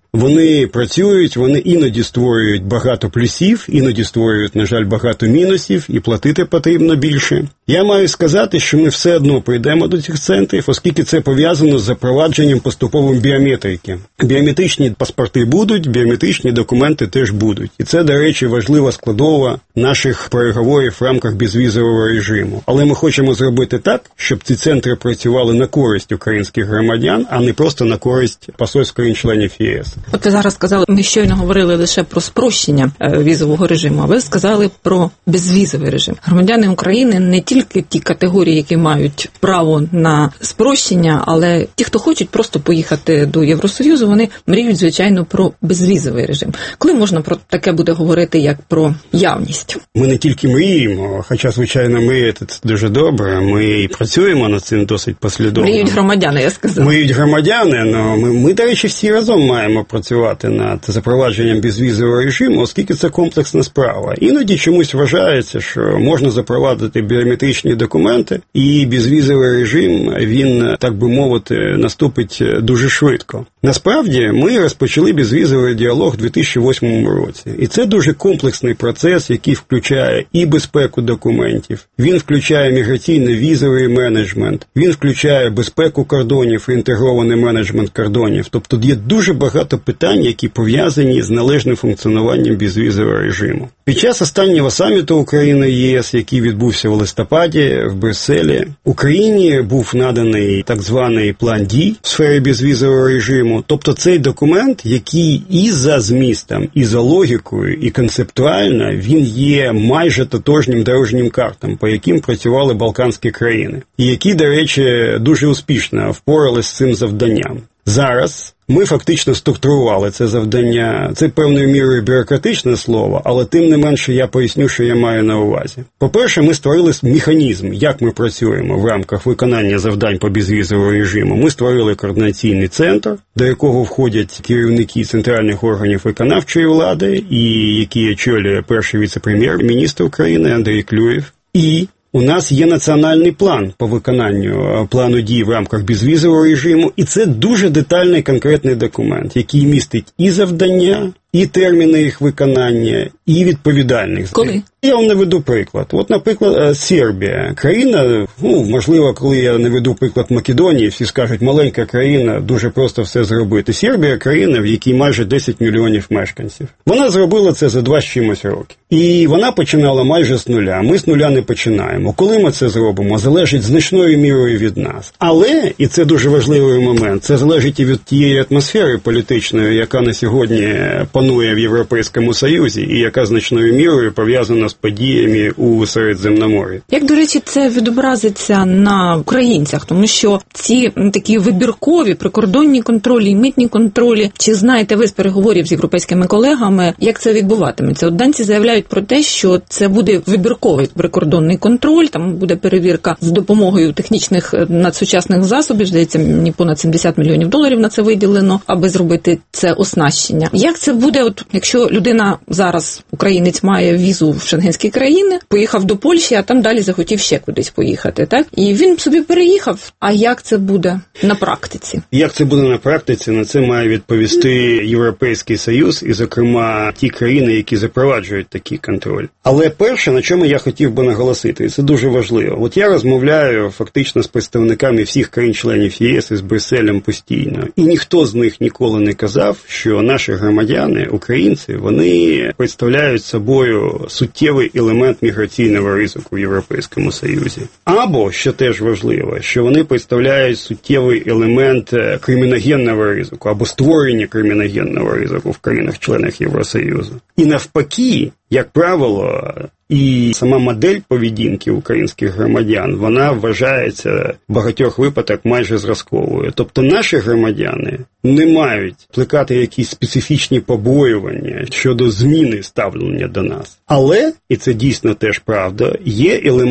Вони працюють, вони іноді створюють багато плюсів, іноді створюють, на жаль, багато мінусів, і платити потрібно більше. Я маю сказати, що ми все одно прийдемо до цих центрів, оскільки це пов'язано з запровадженням поступовим біометрики. Біометричні паспорти будуть, біометричні документи теж будуть. І це, до речі, важлива складова наших переговорів в рамках безвізового режиму. Але ми хочемо зробити так, щоб ці центри працювали на користь українських громадян, а не просто на користь посольств країн-членів ЄС. От ви зараз сказали, ми щойно говорили лише про спрощення візового режиму, а ви сказали про безвізовий режим. Громадяни України не тільки ті категорії, які мають право на спрощення, але ті, хто хочуть просто поїхати до Євросоюзу, вони мріють, звичайно, про безвізовий режим. Коли можна про таке буде говорити, як про явність? Ми не тільки мріємо, хоча, звичайно, мріяти це дуже добре, ми і працюємо над цим досить послідовно. Мріють громадяни, я сказала. Мріють громадяни, але ми, ми, до речі, всі разом маємо працювати над запровадженням безвізового режиму, оскільки це комплексна справа. Іноді чомусь вважається, що можна запровадити біометричні документи, і безвізовий режим, він, так би мовити, наступить дуже швидко. Насправді, ми розпочали безвізовий діалог у дві тисячі восьмому році. І це дуже комплексний процес, який включає і безпеку документів, він включає міграційно-візовий менеджмент, він включає безпеку кордонів і інтегрований менеджмент кордонів. Тобто є дуже багато питань, які пов'язані з належним функціонуванням безвізового режиму. Під час останнього саміту України-ЄС, який відбувся в листопаді в Брюсселі, Україні був наданий так званий план дій в сфері безвізового режиму. Тобто цей документ, який і за змістом, і за логікою, і концептуально, він є майже тотожнім дорожнім картам, по яким працювали балканські країни. І які, до речі, дуже успішно впоралися з цим завданням. Зараз ми фактично структурували це завдання. Це певною мірою бюрократичне слово, але тим не менше я поясню, що я маю на увазі. По-перше, ми створили механізм, як ми працюємо в рамках виконання завдань по безвізовому режиму. Ми створили координаційний центр, до якого входять керівники центральних органів виконавчої влади, і які очолює перший віце-прем'єр-міністр України Андрій Клюєв. І у нас є національний план по виконанню плану дій в рамках безвізового режиму, і це дуже детальний конкретний документ, який містить і завдання, і терміни їх виконання, і відповідальних. Коли? Я вам наведу приклад. От, наприклад, Сербія. Країна, ну, можливо, коли я наведу приклад Македонії, всі скажуть, маленька країна, дуже просто все зробити. Сербія – країна, в якій майже десять мільйонів мешканців. Вона зробила це за два з чимось роки. І вона починала майже з нуля. Ми з нуля не починаємо. Коли ми це зробимо, залежить значною мірою від нас. Але, і це дуже важливий момент, це залежить і від тієї атмосфери політичної, яка на сьогодні панує в Європейському Союзі і яка значною мірою пов'язана з подіями у Середземномор'ї. Як, до речі, це відобразиться на українцях? Тому що ці такі вибіркові прикордонні контролі, митні контролі, чи знаєте ви з переговорів з європейськими колегами, як це відбуватиметься? От данці заявляють про те, що це буде вибірковий прикордонний контроль, там буде перевірка з допомогою технічних надсучасних засобів, здається, мені понад сімдесят мільйонів доларів на це виділено, аби зробити це оснащення. Як це буде, от, якщо людина зараз, українець, має візу в шенгенські країни, поїхав до Польщі, а там далі захотів ще кудись поїхати, так? І він собі переїхав. А як це буде на практиці? Як це буде на практиці, на це має відповісти Європейський Союз і, зокрема, ті країни, які запроваджують такий контроль. Але перше, на чому я хотів би наголосити, і це дуже важливо. От я розмовляю фактично з представниками всіх країн-членів ЄС і з Брюсселем постійно. І ніхто з них ніколи не казав, що наші громадяни, українці, вони представляють собою суттєвий елемент міграційного ризику в Європейському Союзі. Або, що теж важливо, що вони представляють суттєвий елемент криміногенного ризику, або створення криміногенного ризику в країнах-членах Євросоюзу. І навпаки, як правило, і сама модель поведінки українських громадян, вона вважається в багатьох випадках майже зразковою. Тобто наші громадяни не мають плекати якісь специфічні побоювання щодо зміни ставлення до нас. Але, і це дійсно теж правда, є елемент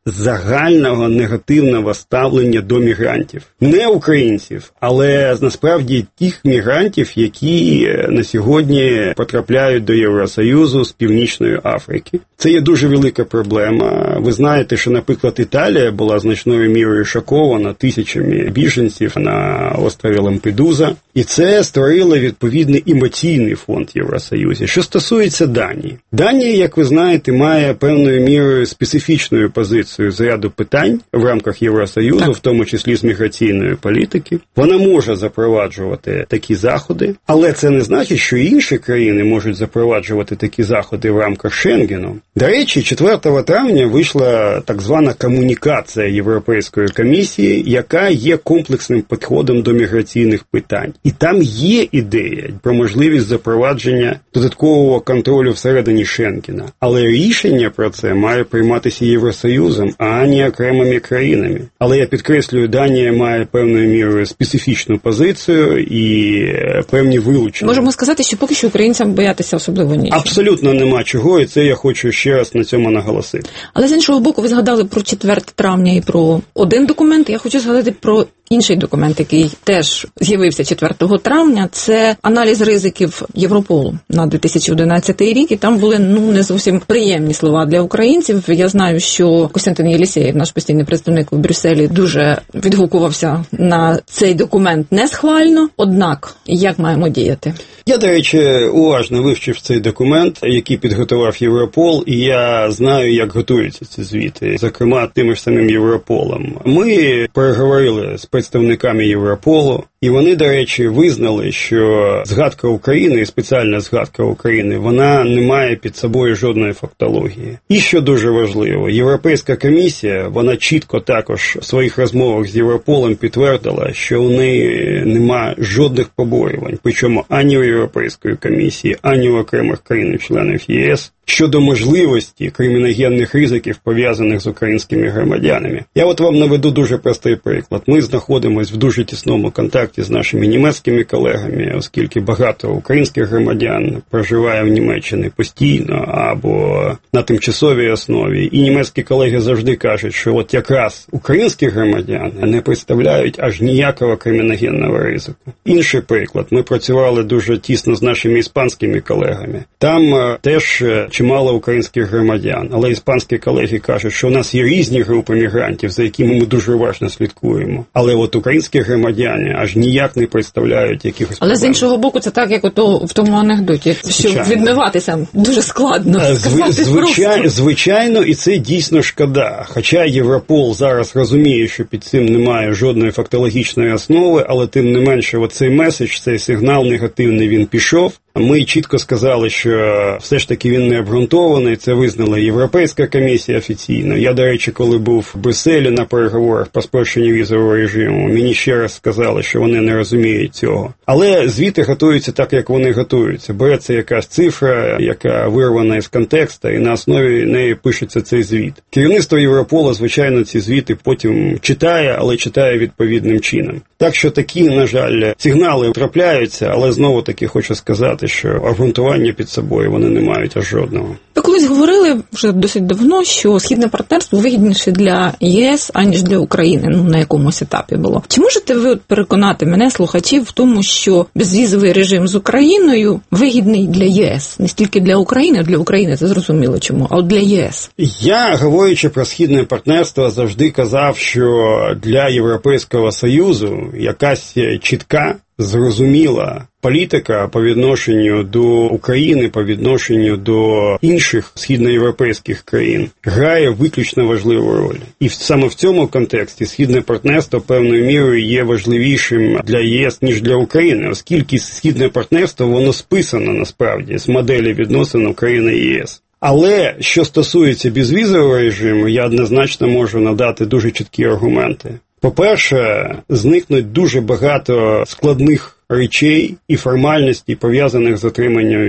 загального негативного ставлення до мігрантів. Не українців, але насправді тих мігрантів, які на сьогодні потрапляють до Євросоюзу з Північної Африки. Це є дуже велика проблема. Ви знаєте, що, наприклад, Італія була значною мірою шокована тисячами біженців на острові Лампедуза. І це створило відповідний емоційний фонд в Євросоюзі. Що стосується Данії. Данія, як ви знаєте, має певною мірою специфічною позицію з ряду питань в рамках Євросоюзу, так. в тому числі з міграційної політики. Вона може запроваджувати такі заходи, але це не значить, що інші країни можуть запроваджувати такі заходи в рамках Шенгену. До речі, четвертого травня вийшла так звана комунікація Європейської комісії, яка є комплексним підходом до міграційних питань. І там є ідея про можливість запровадження додаткового контролю всередині Шенгена. Але рішення про це має прийматися Євросоюзом, а не окремими країнами. Але я підкреслюю, Данія має певною мірою специфічну позицію і певні вилучення. Можемо сказати, що поки що українцям боятися особливо нічого. Абсолютно нема чого, і це я хочу ще раз на цьому наголосити. Але з іншого боку, ви згадали про четверте травня і про один документ. Я хочу згадати про інший документ, який теж з'явився четвертого травня, це аналіз ризиків Європолу на дві тисячі одинадцятий рік, і там були ну не зовсім приємні слова для українців. Я знаю, що Костянтин Єлісєєв, наш постійний представник у Брюсселі, дуже відгукувався на цей документ несхвально. Однак, як маємо діяти? Я, до речі, уважно вивчив цей документ, який підготував Європол, і я знаю, як готуються ці звіти, зокрема, тим ж самим Європолом. Ми переговорили з представниками Європолу, і вони, до речі, визнали, що згадка України, і спеціальна згадка України, вона не має під собою жодної фактології. І що дуже важливо, Європейська комісія, вона чітко також в своїх розмовах з Європолом підтвердила, що у неї немає жодних побоювань, причому ані у Європейської комісії, ані у окремих країн-членів ЄС, щодо можливості криміногенних ризиків, пов'язаних з українськими громадянами. Я от вам наведу дуже простий приклад. Ми знаходимося в дуже тісному контакті з нашими німецькими колегами, оскільки багато українських громадян проживає в Німеччині постійно або на тимчасовій основі. І німецькі колеги завжди кажуть, що от якраз українські громадяни не представляють аж ніякого криміногенного ризику. Інший приклад. Ми працювали дуже тісно з нашими іспанськими колегами. Там теж чимало українських громадян, але іспанські колеги кажуть, що у нас є різні групи мігрантів, за якими ми дуже уважно слідкуємо. Але от українські громадяни аж ніяк не представляють якихось Але проблем. з іншого боку, це так, як ото в тому анекдоті, що звичайно. Відмиватися дуже складно. Зв... Звичай... Звичайно, і це дійсно шкода. Хоча Європол зараз розуміє, що під цим немає жодної фактологічної основи, але тим не менше оцей меседж, цей сигнал негативний, він пішов. Ми чітко сказали, що все ж таки він не обґрунтований, це визнала Європейська комісія офіційно. Я, до речі, коли був в Брюсселі на переговорах про спрощення візового режиму, мені ще раз сказали, що вони не розуміють цього. Але звіти готуються так, як вони готуються. Береться якась цифра, яка вирвана із контексту, і на основі неї пишеться цей звіт. Керівництво Європола, звичайно, ці звіти потім читає, але читає відповідним чином. Так що такі, на жаль, сигнали трапляються, але знову-таки хочу сказати, що обґрунтування під собою вони не мають аж жодного. Ви колись говорили вже досить давно, що східне партнерство вигідніше для ЄС, аніж для України, ну на якомусь етапі було. Чи можете ви переконати мене, слухачів, в тому, що безвізовий режим з Україною вигідний для ЄС? Не стільки для України, для України це зрозуміло чому, а от для ЄС? Я, говорячи про східне партнерство, завжди казав, що для Європейського Союзу якась чітка, зрозуміла політика по відношенню до України, по відношенню до інших східноєвропейських країн грає виключно важливу роль. І саме в цьому контексті східне партнерство певною мірою є важливішим для ЄС, ніж для України, оскільки східне партнерство, воно списано насправді з моделі відносин України і ЄС. Але, що стосується безвізового режиму, я однозначно можу надати дуже чіткі аргументи. По-перше, зникнуть дуже багато складних речей і формальностей, пов'язаних з отриманням віз.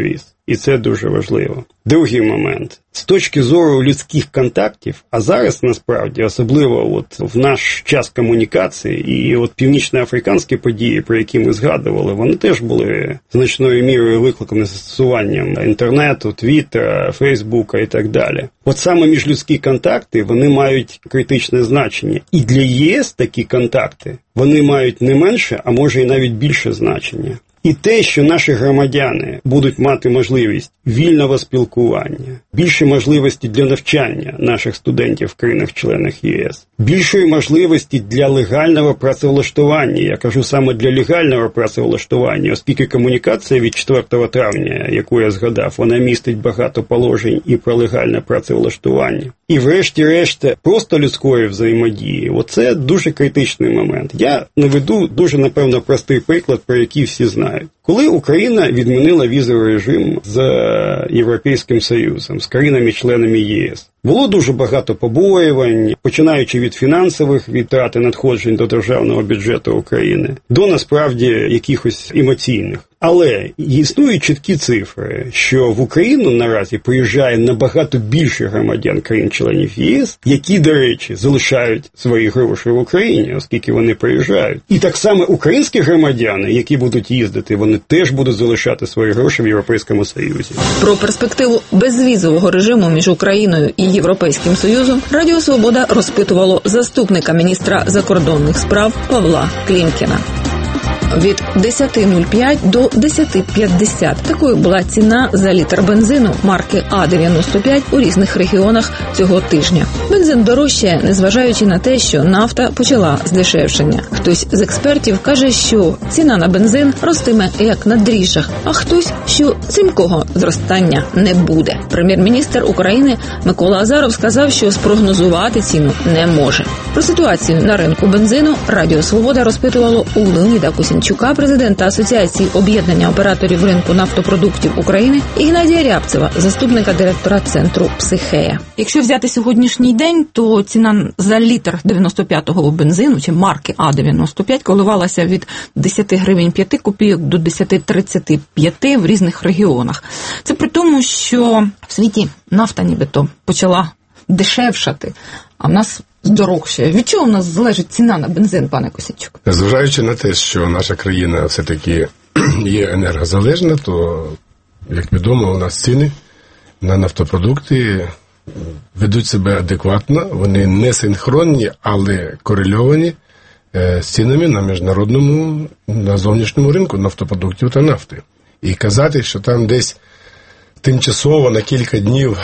І це дуже важливо. Другий момент. З точки зору людських контактів, а зараз, насправді, особливо от в наш час комунікації, і от північноафриканські події, про які ми згадували, вони теж були значною мірою викликом застосуванням інтернету, твіттера, фейсбука і так далі. От саме міжлюдські контакти, вони мають критичне значення. І для ЄС такі контакти, вони мають не менше, а може і навіть більше значення. І те, що наші громадяни будуть мати можливість вільного спілкування, більше можливості для навчання наших студентів в країнах-членах ЄС, більшої можливості для легального працевлаштування, я кажу саме для легального працевлаштування, оскільки комунікація від четвертого травня, яку я згадав, вона містить багато положень і про легальне працевлаштування. І врешті-решт просто людської взаємодії. Оце дуже критичний момент. Я наведу дуже, напевно, простий приклад, про який всі знають. Коли Україна відмінила візовий режим з Європейським Союзом, з країнами-членами ЄС, було дуже багато побоювань, починаючи від фінансових витрат і надходжень до державного бюджету України, до, насправді, якихось емоційних. Але існують чіткі цифри, що в Україну наразі приїжджає набагато більше громадян країн-членів ЄС, які, до речі, залишають свої гроші в Україні, оскільки вони приїжджають. І так само українські громадяни, які будуть їздити, вони теж будуть залишати свої гроші в Європейському Союзі. Про перспективу безвізового режиму між Україною і Європейським Союзом Радіо Свобода розпитувало заступника міністра закордонних справ Павла Клімкіна. Від десять нуль п'ять до десять п'ятдесят. Такою була ціна за літр бензину марки А дев'яносто п'ять у різних регіонах цього тижня. Бензин дорожчає, незважаючи на те, що нафта почала здешевшення. Хтось з експертів каже, що ціна на бензин ростиме як на дріжджах, а хтось, що стрімкого зростання не буде. Прем'єр-міністр України Микола Азаров сказав, що спрогнозувати ціну не може. Про ситуацію на ринку бензину Радіо Свобода розпитувало у Леоніда Косінчука, президента Асоціації об'єднання операторів ринку нафтопродуктів України, і Геннадія Рябцева, заступника директора центру «Психея». Якщо взяти сьогоднішній день, то ціна за літр дев'яносто п'ятого бензину, чи марки А дев'яносто п'ять, коливалася від десять гривень п'ять копійок до десять тридцять п'ять в різних регіонах. Це при тому, що в світі нафта нібито почала дешевшати, а в нас здорожчає. Від чого у нас залежить ціна на бензин, пане Косінчук? Зважаючи на те, що наша країна все-таки є енергозалежна, то, як відомо, у нас ціни на нафтопродукти ведуть себе адекватно, вони не синхронні, але корельовані з цінами на міжнародному, на зовнішньому ринку нафтопродуктів та нафти. І казати, що там десь тимчасово на кілька днів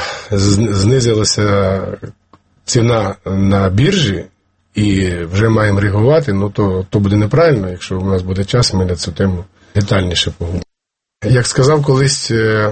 знизилася ціна на біржі і вже маємо реагувати, ну то, то буде неправильно. Якщо у нас буде час, ми на цю тему детальніше поговоримо. Як сказав колись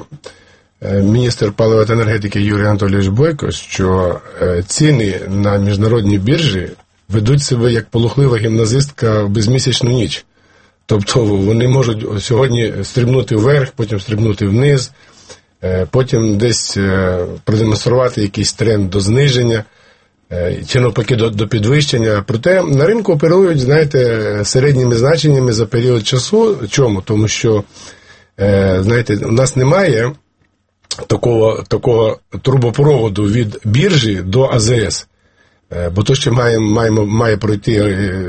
міністр палива та енергетики Юрій Анатолійович Бойко, що ціни на міжнародній біржі ведуть себе як полохлива гімназистка в безмісячну ніч. Тобто вони можуть сьогодні стрибнути вверх, потім стрибнути вниз, потім десь продемонструвати якийсь тренд до зниження, чи навпаки до, до підвищення. Проте на ринку оперують, знаєте, середніми значеннями за період часу. Чому? Тому що, знаєте, у нас немає такого, такого трубопроводу від біржі до А З С. Бо то ще має, має, має пройти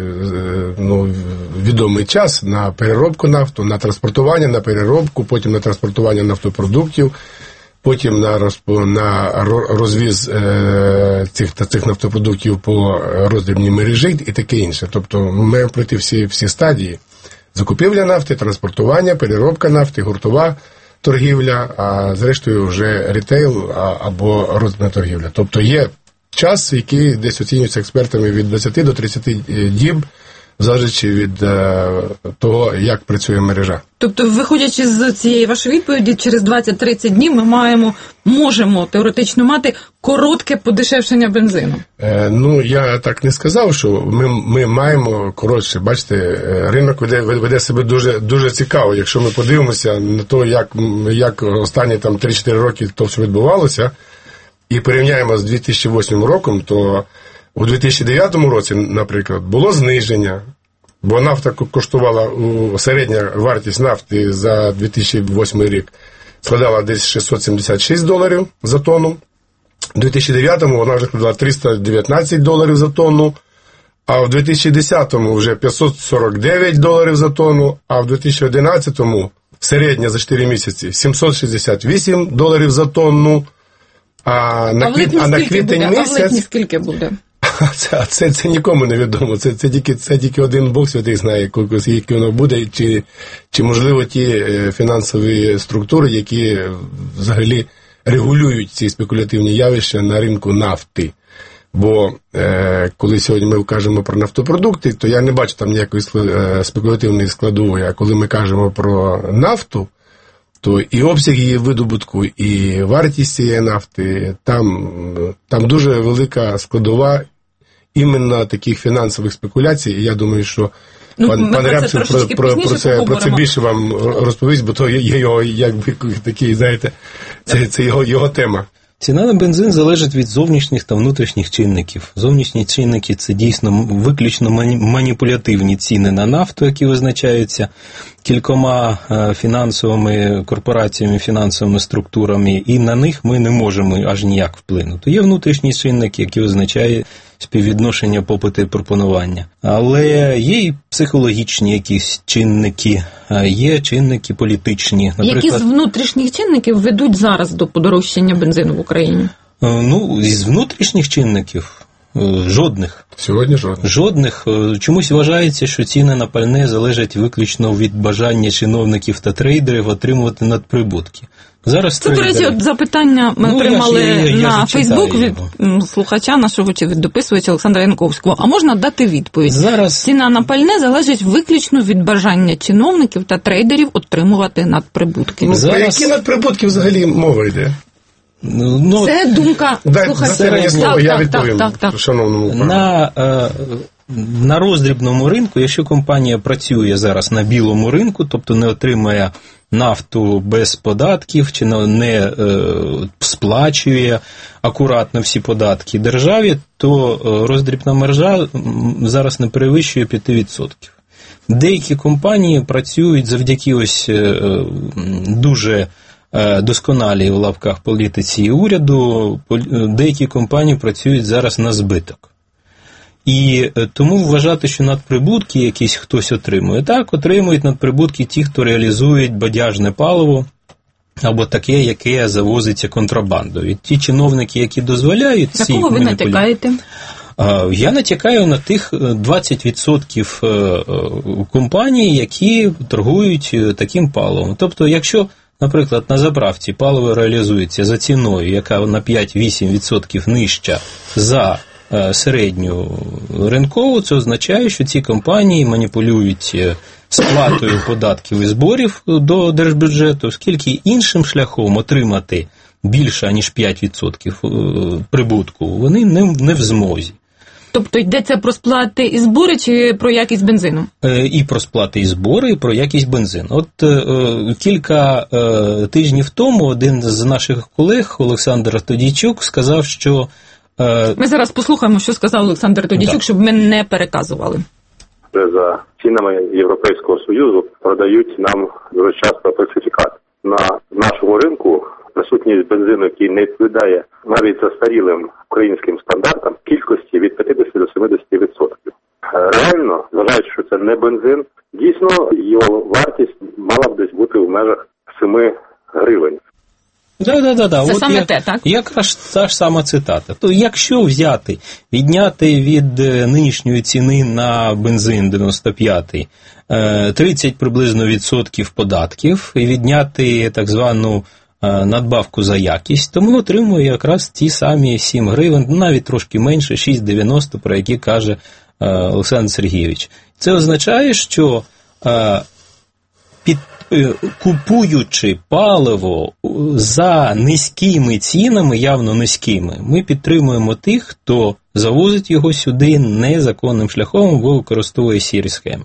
ну, відомий час на переробку нафту, на транспортування, на переробку, потім на транспортування нафтопродуктів, потім на, розп... на розвіз е, цих, цих нафтопродуктів по роздрібній мережі і таке інше. Тобто ми маємо пройти всі, всі стадії: закупівля нафти, транспортування, переробка нафти, гуртова торгівля, а зрештою вже рітейл або роздрібна торгівля. Тобто є час, який десь оцінюється експертами від двадцяти до тридцяти діб, залежачи від е, того, як працює мережа. Тобто, виходячи з цієї вашої відповіді, через двадцять-тридцять днів ми маємо, можемо теоретично мати коротке подешевшення бензину? Е, ну, я так не сказав, що ми, ми маємо коротше. Бачите, ринок веде, веде себе дуже, дуже цікаво. Якщо ми подивимося на те, як, як останні там три-чотири роки то все відбувалося, і порівняємо з дві тисячі восьмим роком, то у дві тисячі дев'ятому році, наприклад, було зниження, бо нафта коштувала, середня вартість нафти за дві тисячі восьмий рік, складала десь шістсот сімдесят шість доларів за тонну. У дві тисячі дев'ятому вона вже складала триста дев'ятнадцять доларів за тонну, а в дві тисячі десятому вже п'ятсот сорок дев'ять доларів за тонну, а в дві тисячі одинадцятому середня за чотири місяці сімсот шістдесят вісім доларів за тонну, а на, а квіт... а на квітень буде? місяць... А в липні скільки буде? Це, це, це нікому не відомо. Це, це, тільки, це тільки один Бог святий знає, скільки воно буде, чи, чи можливо ті фінансові структури, які взагалі регулюють ці спекулятивні явища на ринку нафти. Бо е, коли сьогодні ми кажемо про нафтопродукти, то я не бачу там ніякої спекулятивної складової, а коли ми кажемо про нафту, то і обсяг її видобутку, і вартість цієї нафти, там, там дуже велика складова іменно таких фінансових спекуляцій. І я думаю, що ну, пан, пан Рябчин про, про, про, це, про це більше вам розповість, бо то є його, якби, такий, знаєте, це, це його, його тема. Ціна на бензин залежить від зовнішніх та внутрішніх чинників. Зовнішні чинники – це дійсно виключно маніпулятивні ціни на нафту, які визначаються кількома фінансовими корпораціями, фінансовими структурами, і на них ми не можемо аж ніяк вплинути. Є внутрішні чинники, які визначають співвідношення попиту і пропонування. Але є і психологічні якісь чинники, є чинники політичні. Наприклад, які з внутрішніх чинників ведуть зараз до подорожчання бензину в Україні? Ну, з внутрішніх чинників жодних. Сьогодні жодних. Жодних. Чомусь вважається, що ціни на пальне залежать виключно від бажання чиновників та трейдерів отримувати надприбутки. Зараз це, трейдери... до речі, от запитання ми ну, отримали я ж, я, я на Фейсбук від його. слухача нашого чи від дописувача Олександра Янковського. А можна дати відповідь? Зараз... Ціна на пальне залежить виключно від бажання чиновників та трейдерів отримувати надприбутки. Ну, Зараз... Про які надприбутки взагалі мова йде? Ну, це думка слухача. Мені слово, так, я відповім так, так, так. шановному пану. На, на роздрібному ринку, якщо компанія працює зараз на білому ринку, тобто не отримує нафту без податків, чи не е, сплачує акуратно всі податки державі, то роздрібна маржа зараз не перевищує п'ять відсотків. Деякі компанії працюють завдяки ось е, дуже досконалій в лапках політиці і уряду, деякі компанії працюють зараз на збиток. І тому вважати, що надприбутки якісь хтось отримує. Так, отримують надприбутки ті, хто реалізують бадяжне паливо, або таке, яке завозиться контрабандою. Ті чиновники, які дозволяють ці маніпуляції. На кого ви натякаєте? Я натякаю на тих двадцять відсотків компаній, які торгують таким паливом. Тобто, якщо, наприклад, на заправці паливо реалізується за ціною, яка на п'ять-вісім відсотків нижча за середню ринкову, це означає, що ці компанії маніпулюють сплатою податків і зборів до держбюджету, оскільки іншим шляхом отримати більше, ніж п'ять відсотків прибутку, вони не, не в змозі. Тобто йдеться про сплати і збори чи про якість бензину? І про сплати і збори, і про якість бензину. От е, кілька е, тижнів тому один з наших колег, Олександр Тодійчук, сказав, що... Е... Ми зараз послухаємо, що сказав Олександр Тодійчук, да. щоб ми не переказували. За цінами Європейського Союзу продають нам дуже часто фальсифікат. На нашому ринку присутність бензину, який не відповідає навіть застарілим українським стандартам, кількості від п'ятдесят до сімдесят відсотків. Реально, зважаючи, що це не бензин, дійсно його вартість мала б десь бути в межах семи гривень. Да, да, да, да. Це От саме як, те, так? Якраз та ж сама цитата. То якщо взяти, відняти від нинішньої ціни на бензин дев'яносто п'ятий тридцять приблизно відсотків податків і відняти так звану надбавку за якість, то ми отримуємо якраз ті самі сім гривень, навіть трошки менше, шість дев'яносто, про які каже Олександр Сергійович. Це означає, що під купуючи паливо за низькими цінами, явно низькими, ми підтримуємо тих, хто завозить його сюди незаконним шляхом або використовує сірі схеми.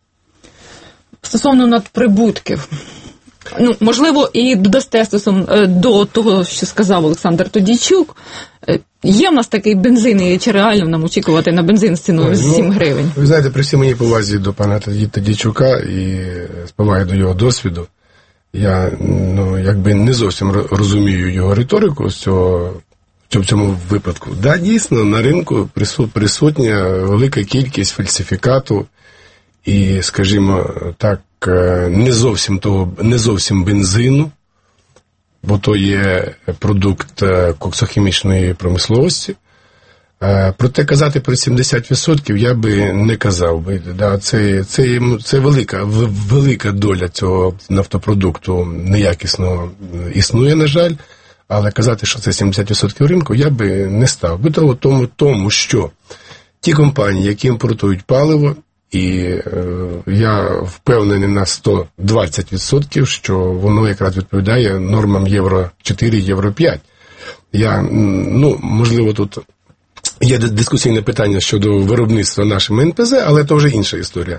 Стосовно надприбутків, ну, можливо, і додасте стосовно до того, що сказав Олександр Тодійчук, є в нас такий бензин, і чи реально нам очікувати на бензин з ціною сім гривень? Ви знаєте, при всій моїй повазі до пана Тодійчука і з поваги до його досвіду, Я, ну, якби не зовсім розумію його риторику з цього, в цьому випадку. Да, дійсно, на ринку присутня велика кількість фальсифікату і, скажімо так, не зовсім того, не зовсім бензину, бо то є продукт коксохімічної промисловості. Проте казати про сімдесят відсотків я би не казав би. Да, це, це, це велика, велика доля цього нафтопродукту неякісного існує, на жаль, але казати, що це сімдесят відсотків ринку, я би не став. Би того тому, тому, що ті компанії, які імпортують паливо, і е, я впевнений на сто двадцять відсотків, що воно якраз відповідає нормам Євро чотири, Євро п'ять. Я, ну, можливо, тут є дискусійне питання щодо виробництва нашим ен пе зет, але це вже інша історія.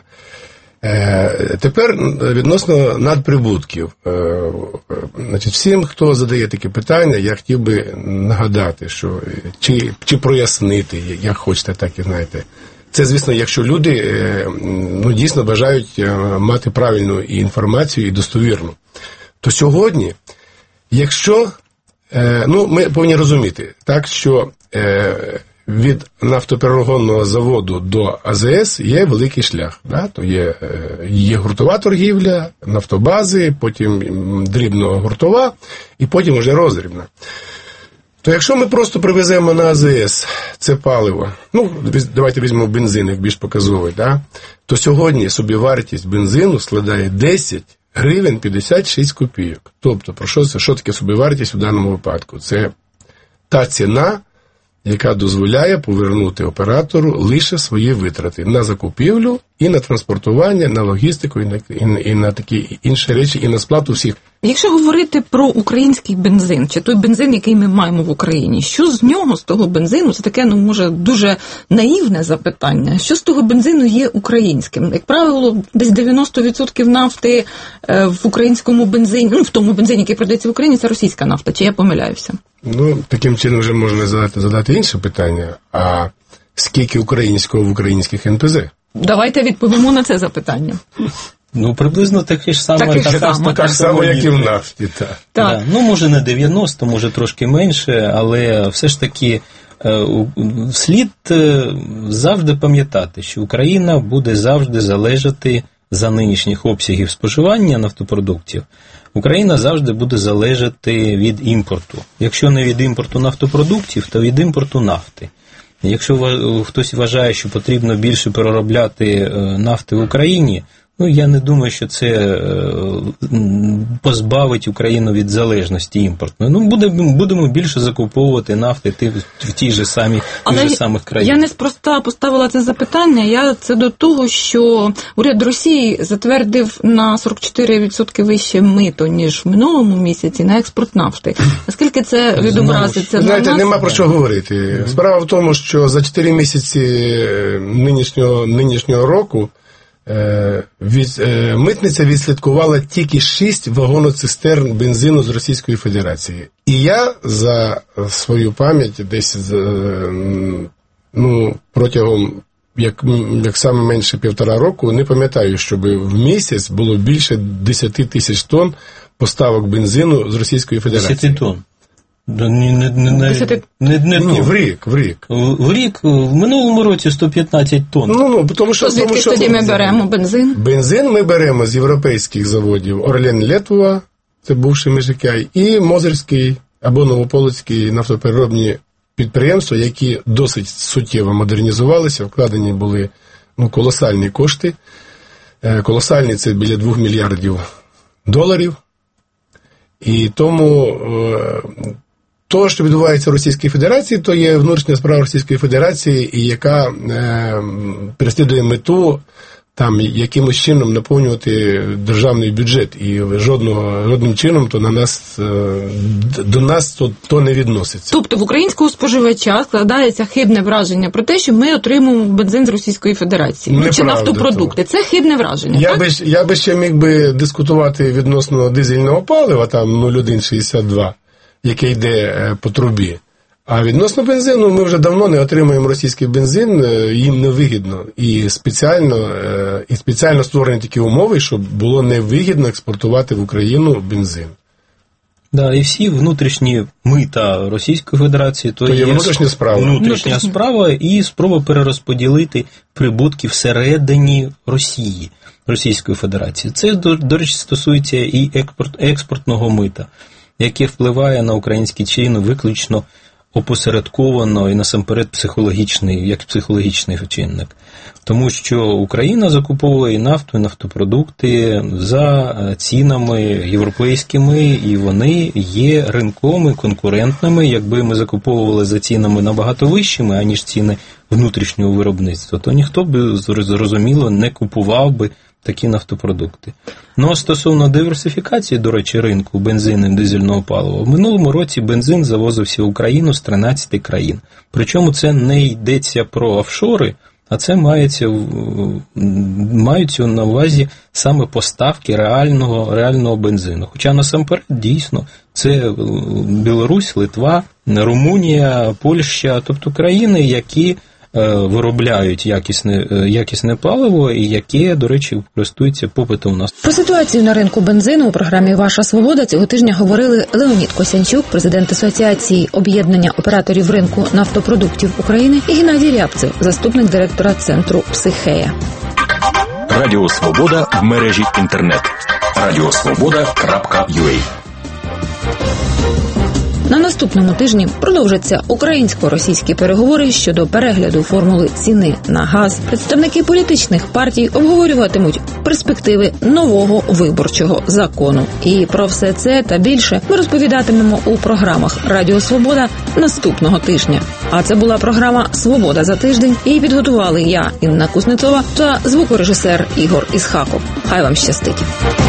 Е, тепер відносно надприбутків. Е, значить, всім, хто задає такі питання, я хотів би нагадати, що чи, чи прояснити, як хочете, так і знаєте. Це, звісно, якщо люди ну, дійсно бажають мати правильну інформацію і достовірну. То сьогодні, якщо, ну, ми повинні розуміти, так, що від нафтопереробного заводу до а зе ес є великий шлях. Да? То є, є гуртова торгівля, нафтобази, потім дрібно-гуртова, і потім вже роздрібна. То якщо ми просто привеземо на а зе ес це паливо, ну, давайте візьмемо бензин, як більш показовий, да? То сьогодні собівартість бензину складає десять гривень п'ятдесят шість копійок. Тобто, про що це? Що таке собівартість у даному випадку? Це та ціна, яка дозволяє повернути оператору лише свої витрати на закупівлю і на транспортування, на логістику, і на, і, і на такі інші речі, і на сплату всіх. Якщо говорити про український бензин, чи той бензин, який ми маємо в Україні, що з нього, з того бензину, це таке, ну, може, дуже наївне запитання, що з того бензину є українським? Як правило, десь дев'яносто відсотків нафти в українському бензині, ну, в тому бензині, який продається в Україні, це російська нафта, чи я помиляюся? Ну, таким чином вже можна задати, задати інше питання, а скільки українського в українських ен пе зет? Давайте відповімо на це запитання. Ну, приблизно таке ж саме, так, така, так, така ж саме, як і в нафті. Так. Так. Так. Ну, може не дев'яносто, може трошки менше, але все ж таки слід завжди пам'ятати, що Україна буде завжди залежати за нинішніх обсягів споживання нафтопродуктів. Україна завжди буде залежати від імпорту. Якщо не від імпорту нафтопродуктів, то від імпорту нафти. Якщо хтось вважає, що потрібно більше переробляти нафти в Україні, ну, я не думаю, що це позбавить Україну від залежності імпортної. Ну, будемо, будемо більше закуповувати нафти в тій же самій, в тих же самих країнах. Я неспроста поставила це запитання. Я це до того, що уряд Росії затвердив на сорок чотири відсотки вище мито, ніж в минулому місяці на експорт нафти. Наскільки це відобразиться на Знаєте, нас? нема про що говорити. Справа в тому, що за чотири місяці нинішнього, нинішнього року Від, е, митниця відслідкувала тільки шість вагоноцистерн бензину з Російської Федерації. І я за свою пам'ять десь е, ну, протягом як, як саме менше півтора року не пам'ятаю, щоб в місяць було більше десять тисяч тонн поставок бензину з Російської Федерації. десять тонн? Не, не, не, не, не, не Ні, в рік, в рік. В рік, в минулому році сто п'ятнадцять тонн. Ну, ну, тому що, звідки тому, що тоді ми беремо бензин? Бензин ми беремо з європейських заводів Орлен Летова, це бувший Межикяй, і Мозерський або Новополоцький нафтопереробні підприємства, які досить суттєво модернізувалися, вкладені були ну, колосальні кошти. Колосальні – це біля двох мільярдів доларів. І тому то, що відбувається в Російській Федерації, то є внутрішня справа Російської Федерації, і яка е, переслідує мету там якимось чином наповнювати державний бюджет. І жодного, жодним чином то на нас, до нас то, то не відноситься. Тобто в українського споживача складається хибне враження про те, що ми отримуємо бензин з Російської Федерації. Ну, чи нафтопродукти. Це хибне враження, я так? Би, я би ще міг би дискутувати відносно дизельного палива, там нуль один шістдесят два, яке йде по трубі. А відносно бензину, ми вже давно не отримуємо російський бензин, їм невигідно. І спеціально, і спеціально створені такі умови, щоб було невигідно експортувати в Україну бензин. Да, і всі внутрішні мита Російської Федерації, то, то є внутрішня справа. Внутрішня справа і спроба перерозподілити прибутки всередині Росії, Російської Федерації. Це, до, до речі, стосується і експорт, експортного мита, яке впливає на український чин виключно опосередковано і насамперед психологічний, як психологічний чинник. Тому що Україна закуповує і нафту, і нафтопродукти за цінами європейськими, і вони є ринковими, конкурентними. Якби ми закуповували за цінами набагато вищими, аніж ціни внутрішнього виробництва, то ніхто б, зрозуміло, не купував би такі нафтопродукти. Ну, а стосовно диверсифікації, до речі, ринку бензину і дизельного палива, в минулому році бензин завозився в Україну з тринадцяти країн. Причому це не йдеться про офшори, а це мається, маються на увазі саме поставки реального, реального бензину. Хоча насамперед, дійсно, це Білорусь, Литва, Румунія, Польща, тобто країни, які виробляють якісне, якісне паливо і яке, до речі, користується попитом у нас. Про ситуацію на ринку бензину у програмі «Ваша свобода» цього тижня говорили Леонід Косянчук, президент Асоціації об'єднання операторів ринку нафтопродуктів України, і Геннадій Рябцев, заступник директора центру «Психея». Радіо Свобода в мережі інтернет. радіосвобода крапка ю а. На наступному тижні продовжаться українсько-російські переговори щодо перегляду формули ціни на газ. Представники політичних партій обговорюватимуть перспективи нового виборчого закону. І про все це та більше ми розповідатимемо у програмах «Радіо Свобода» наступного тижня. А це була програма «Свобода за тиждень». Її підготували я, Інна Кузнецова, та звукорежисер Ігор Ісхаков. Хай вам щастить!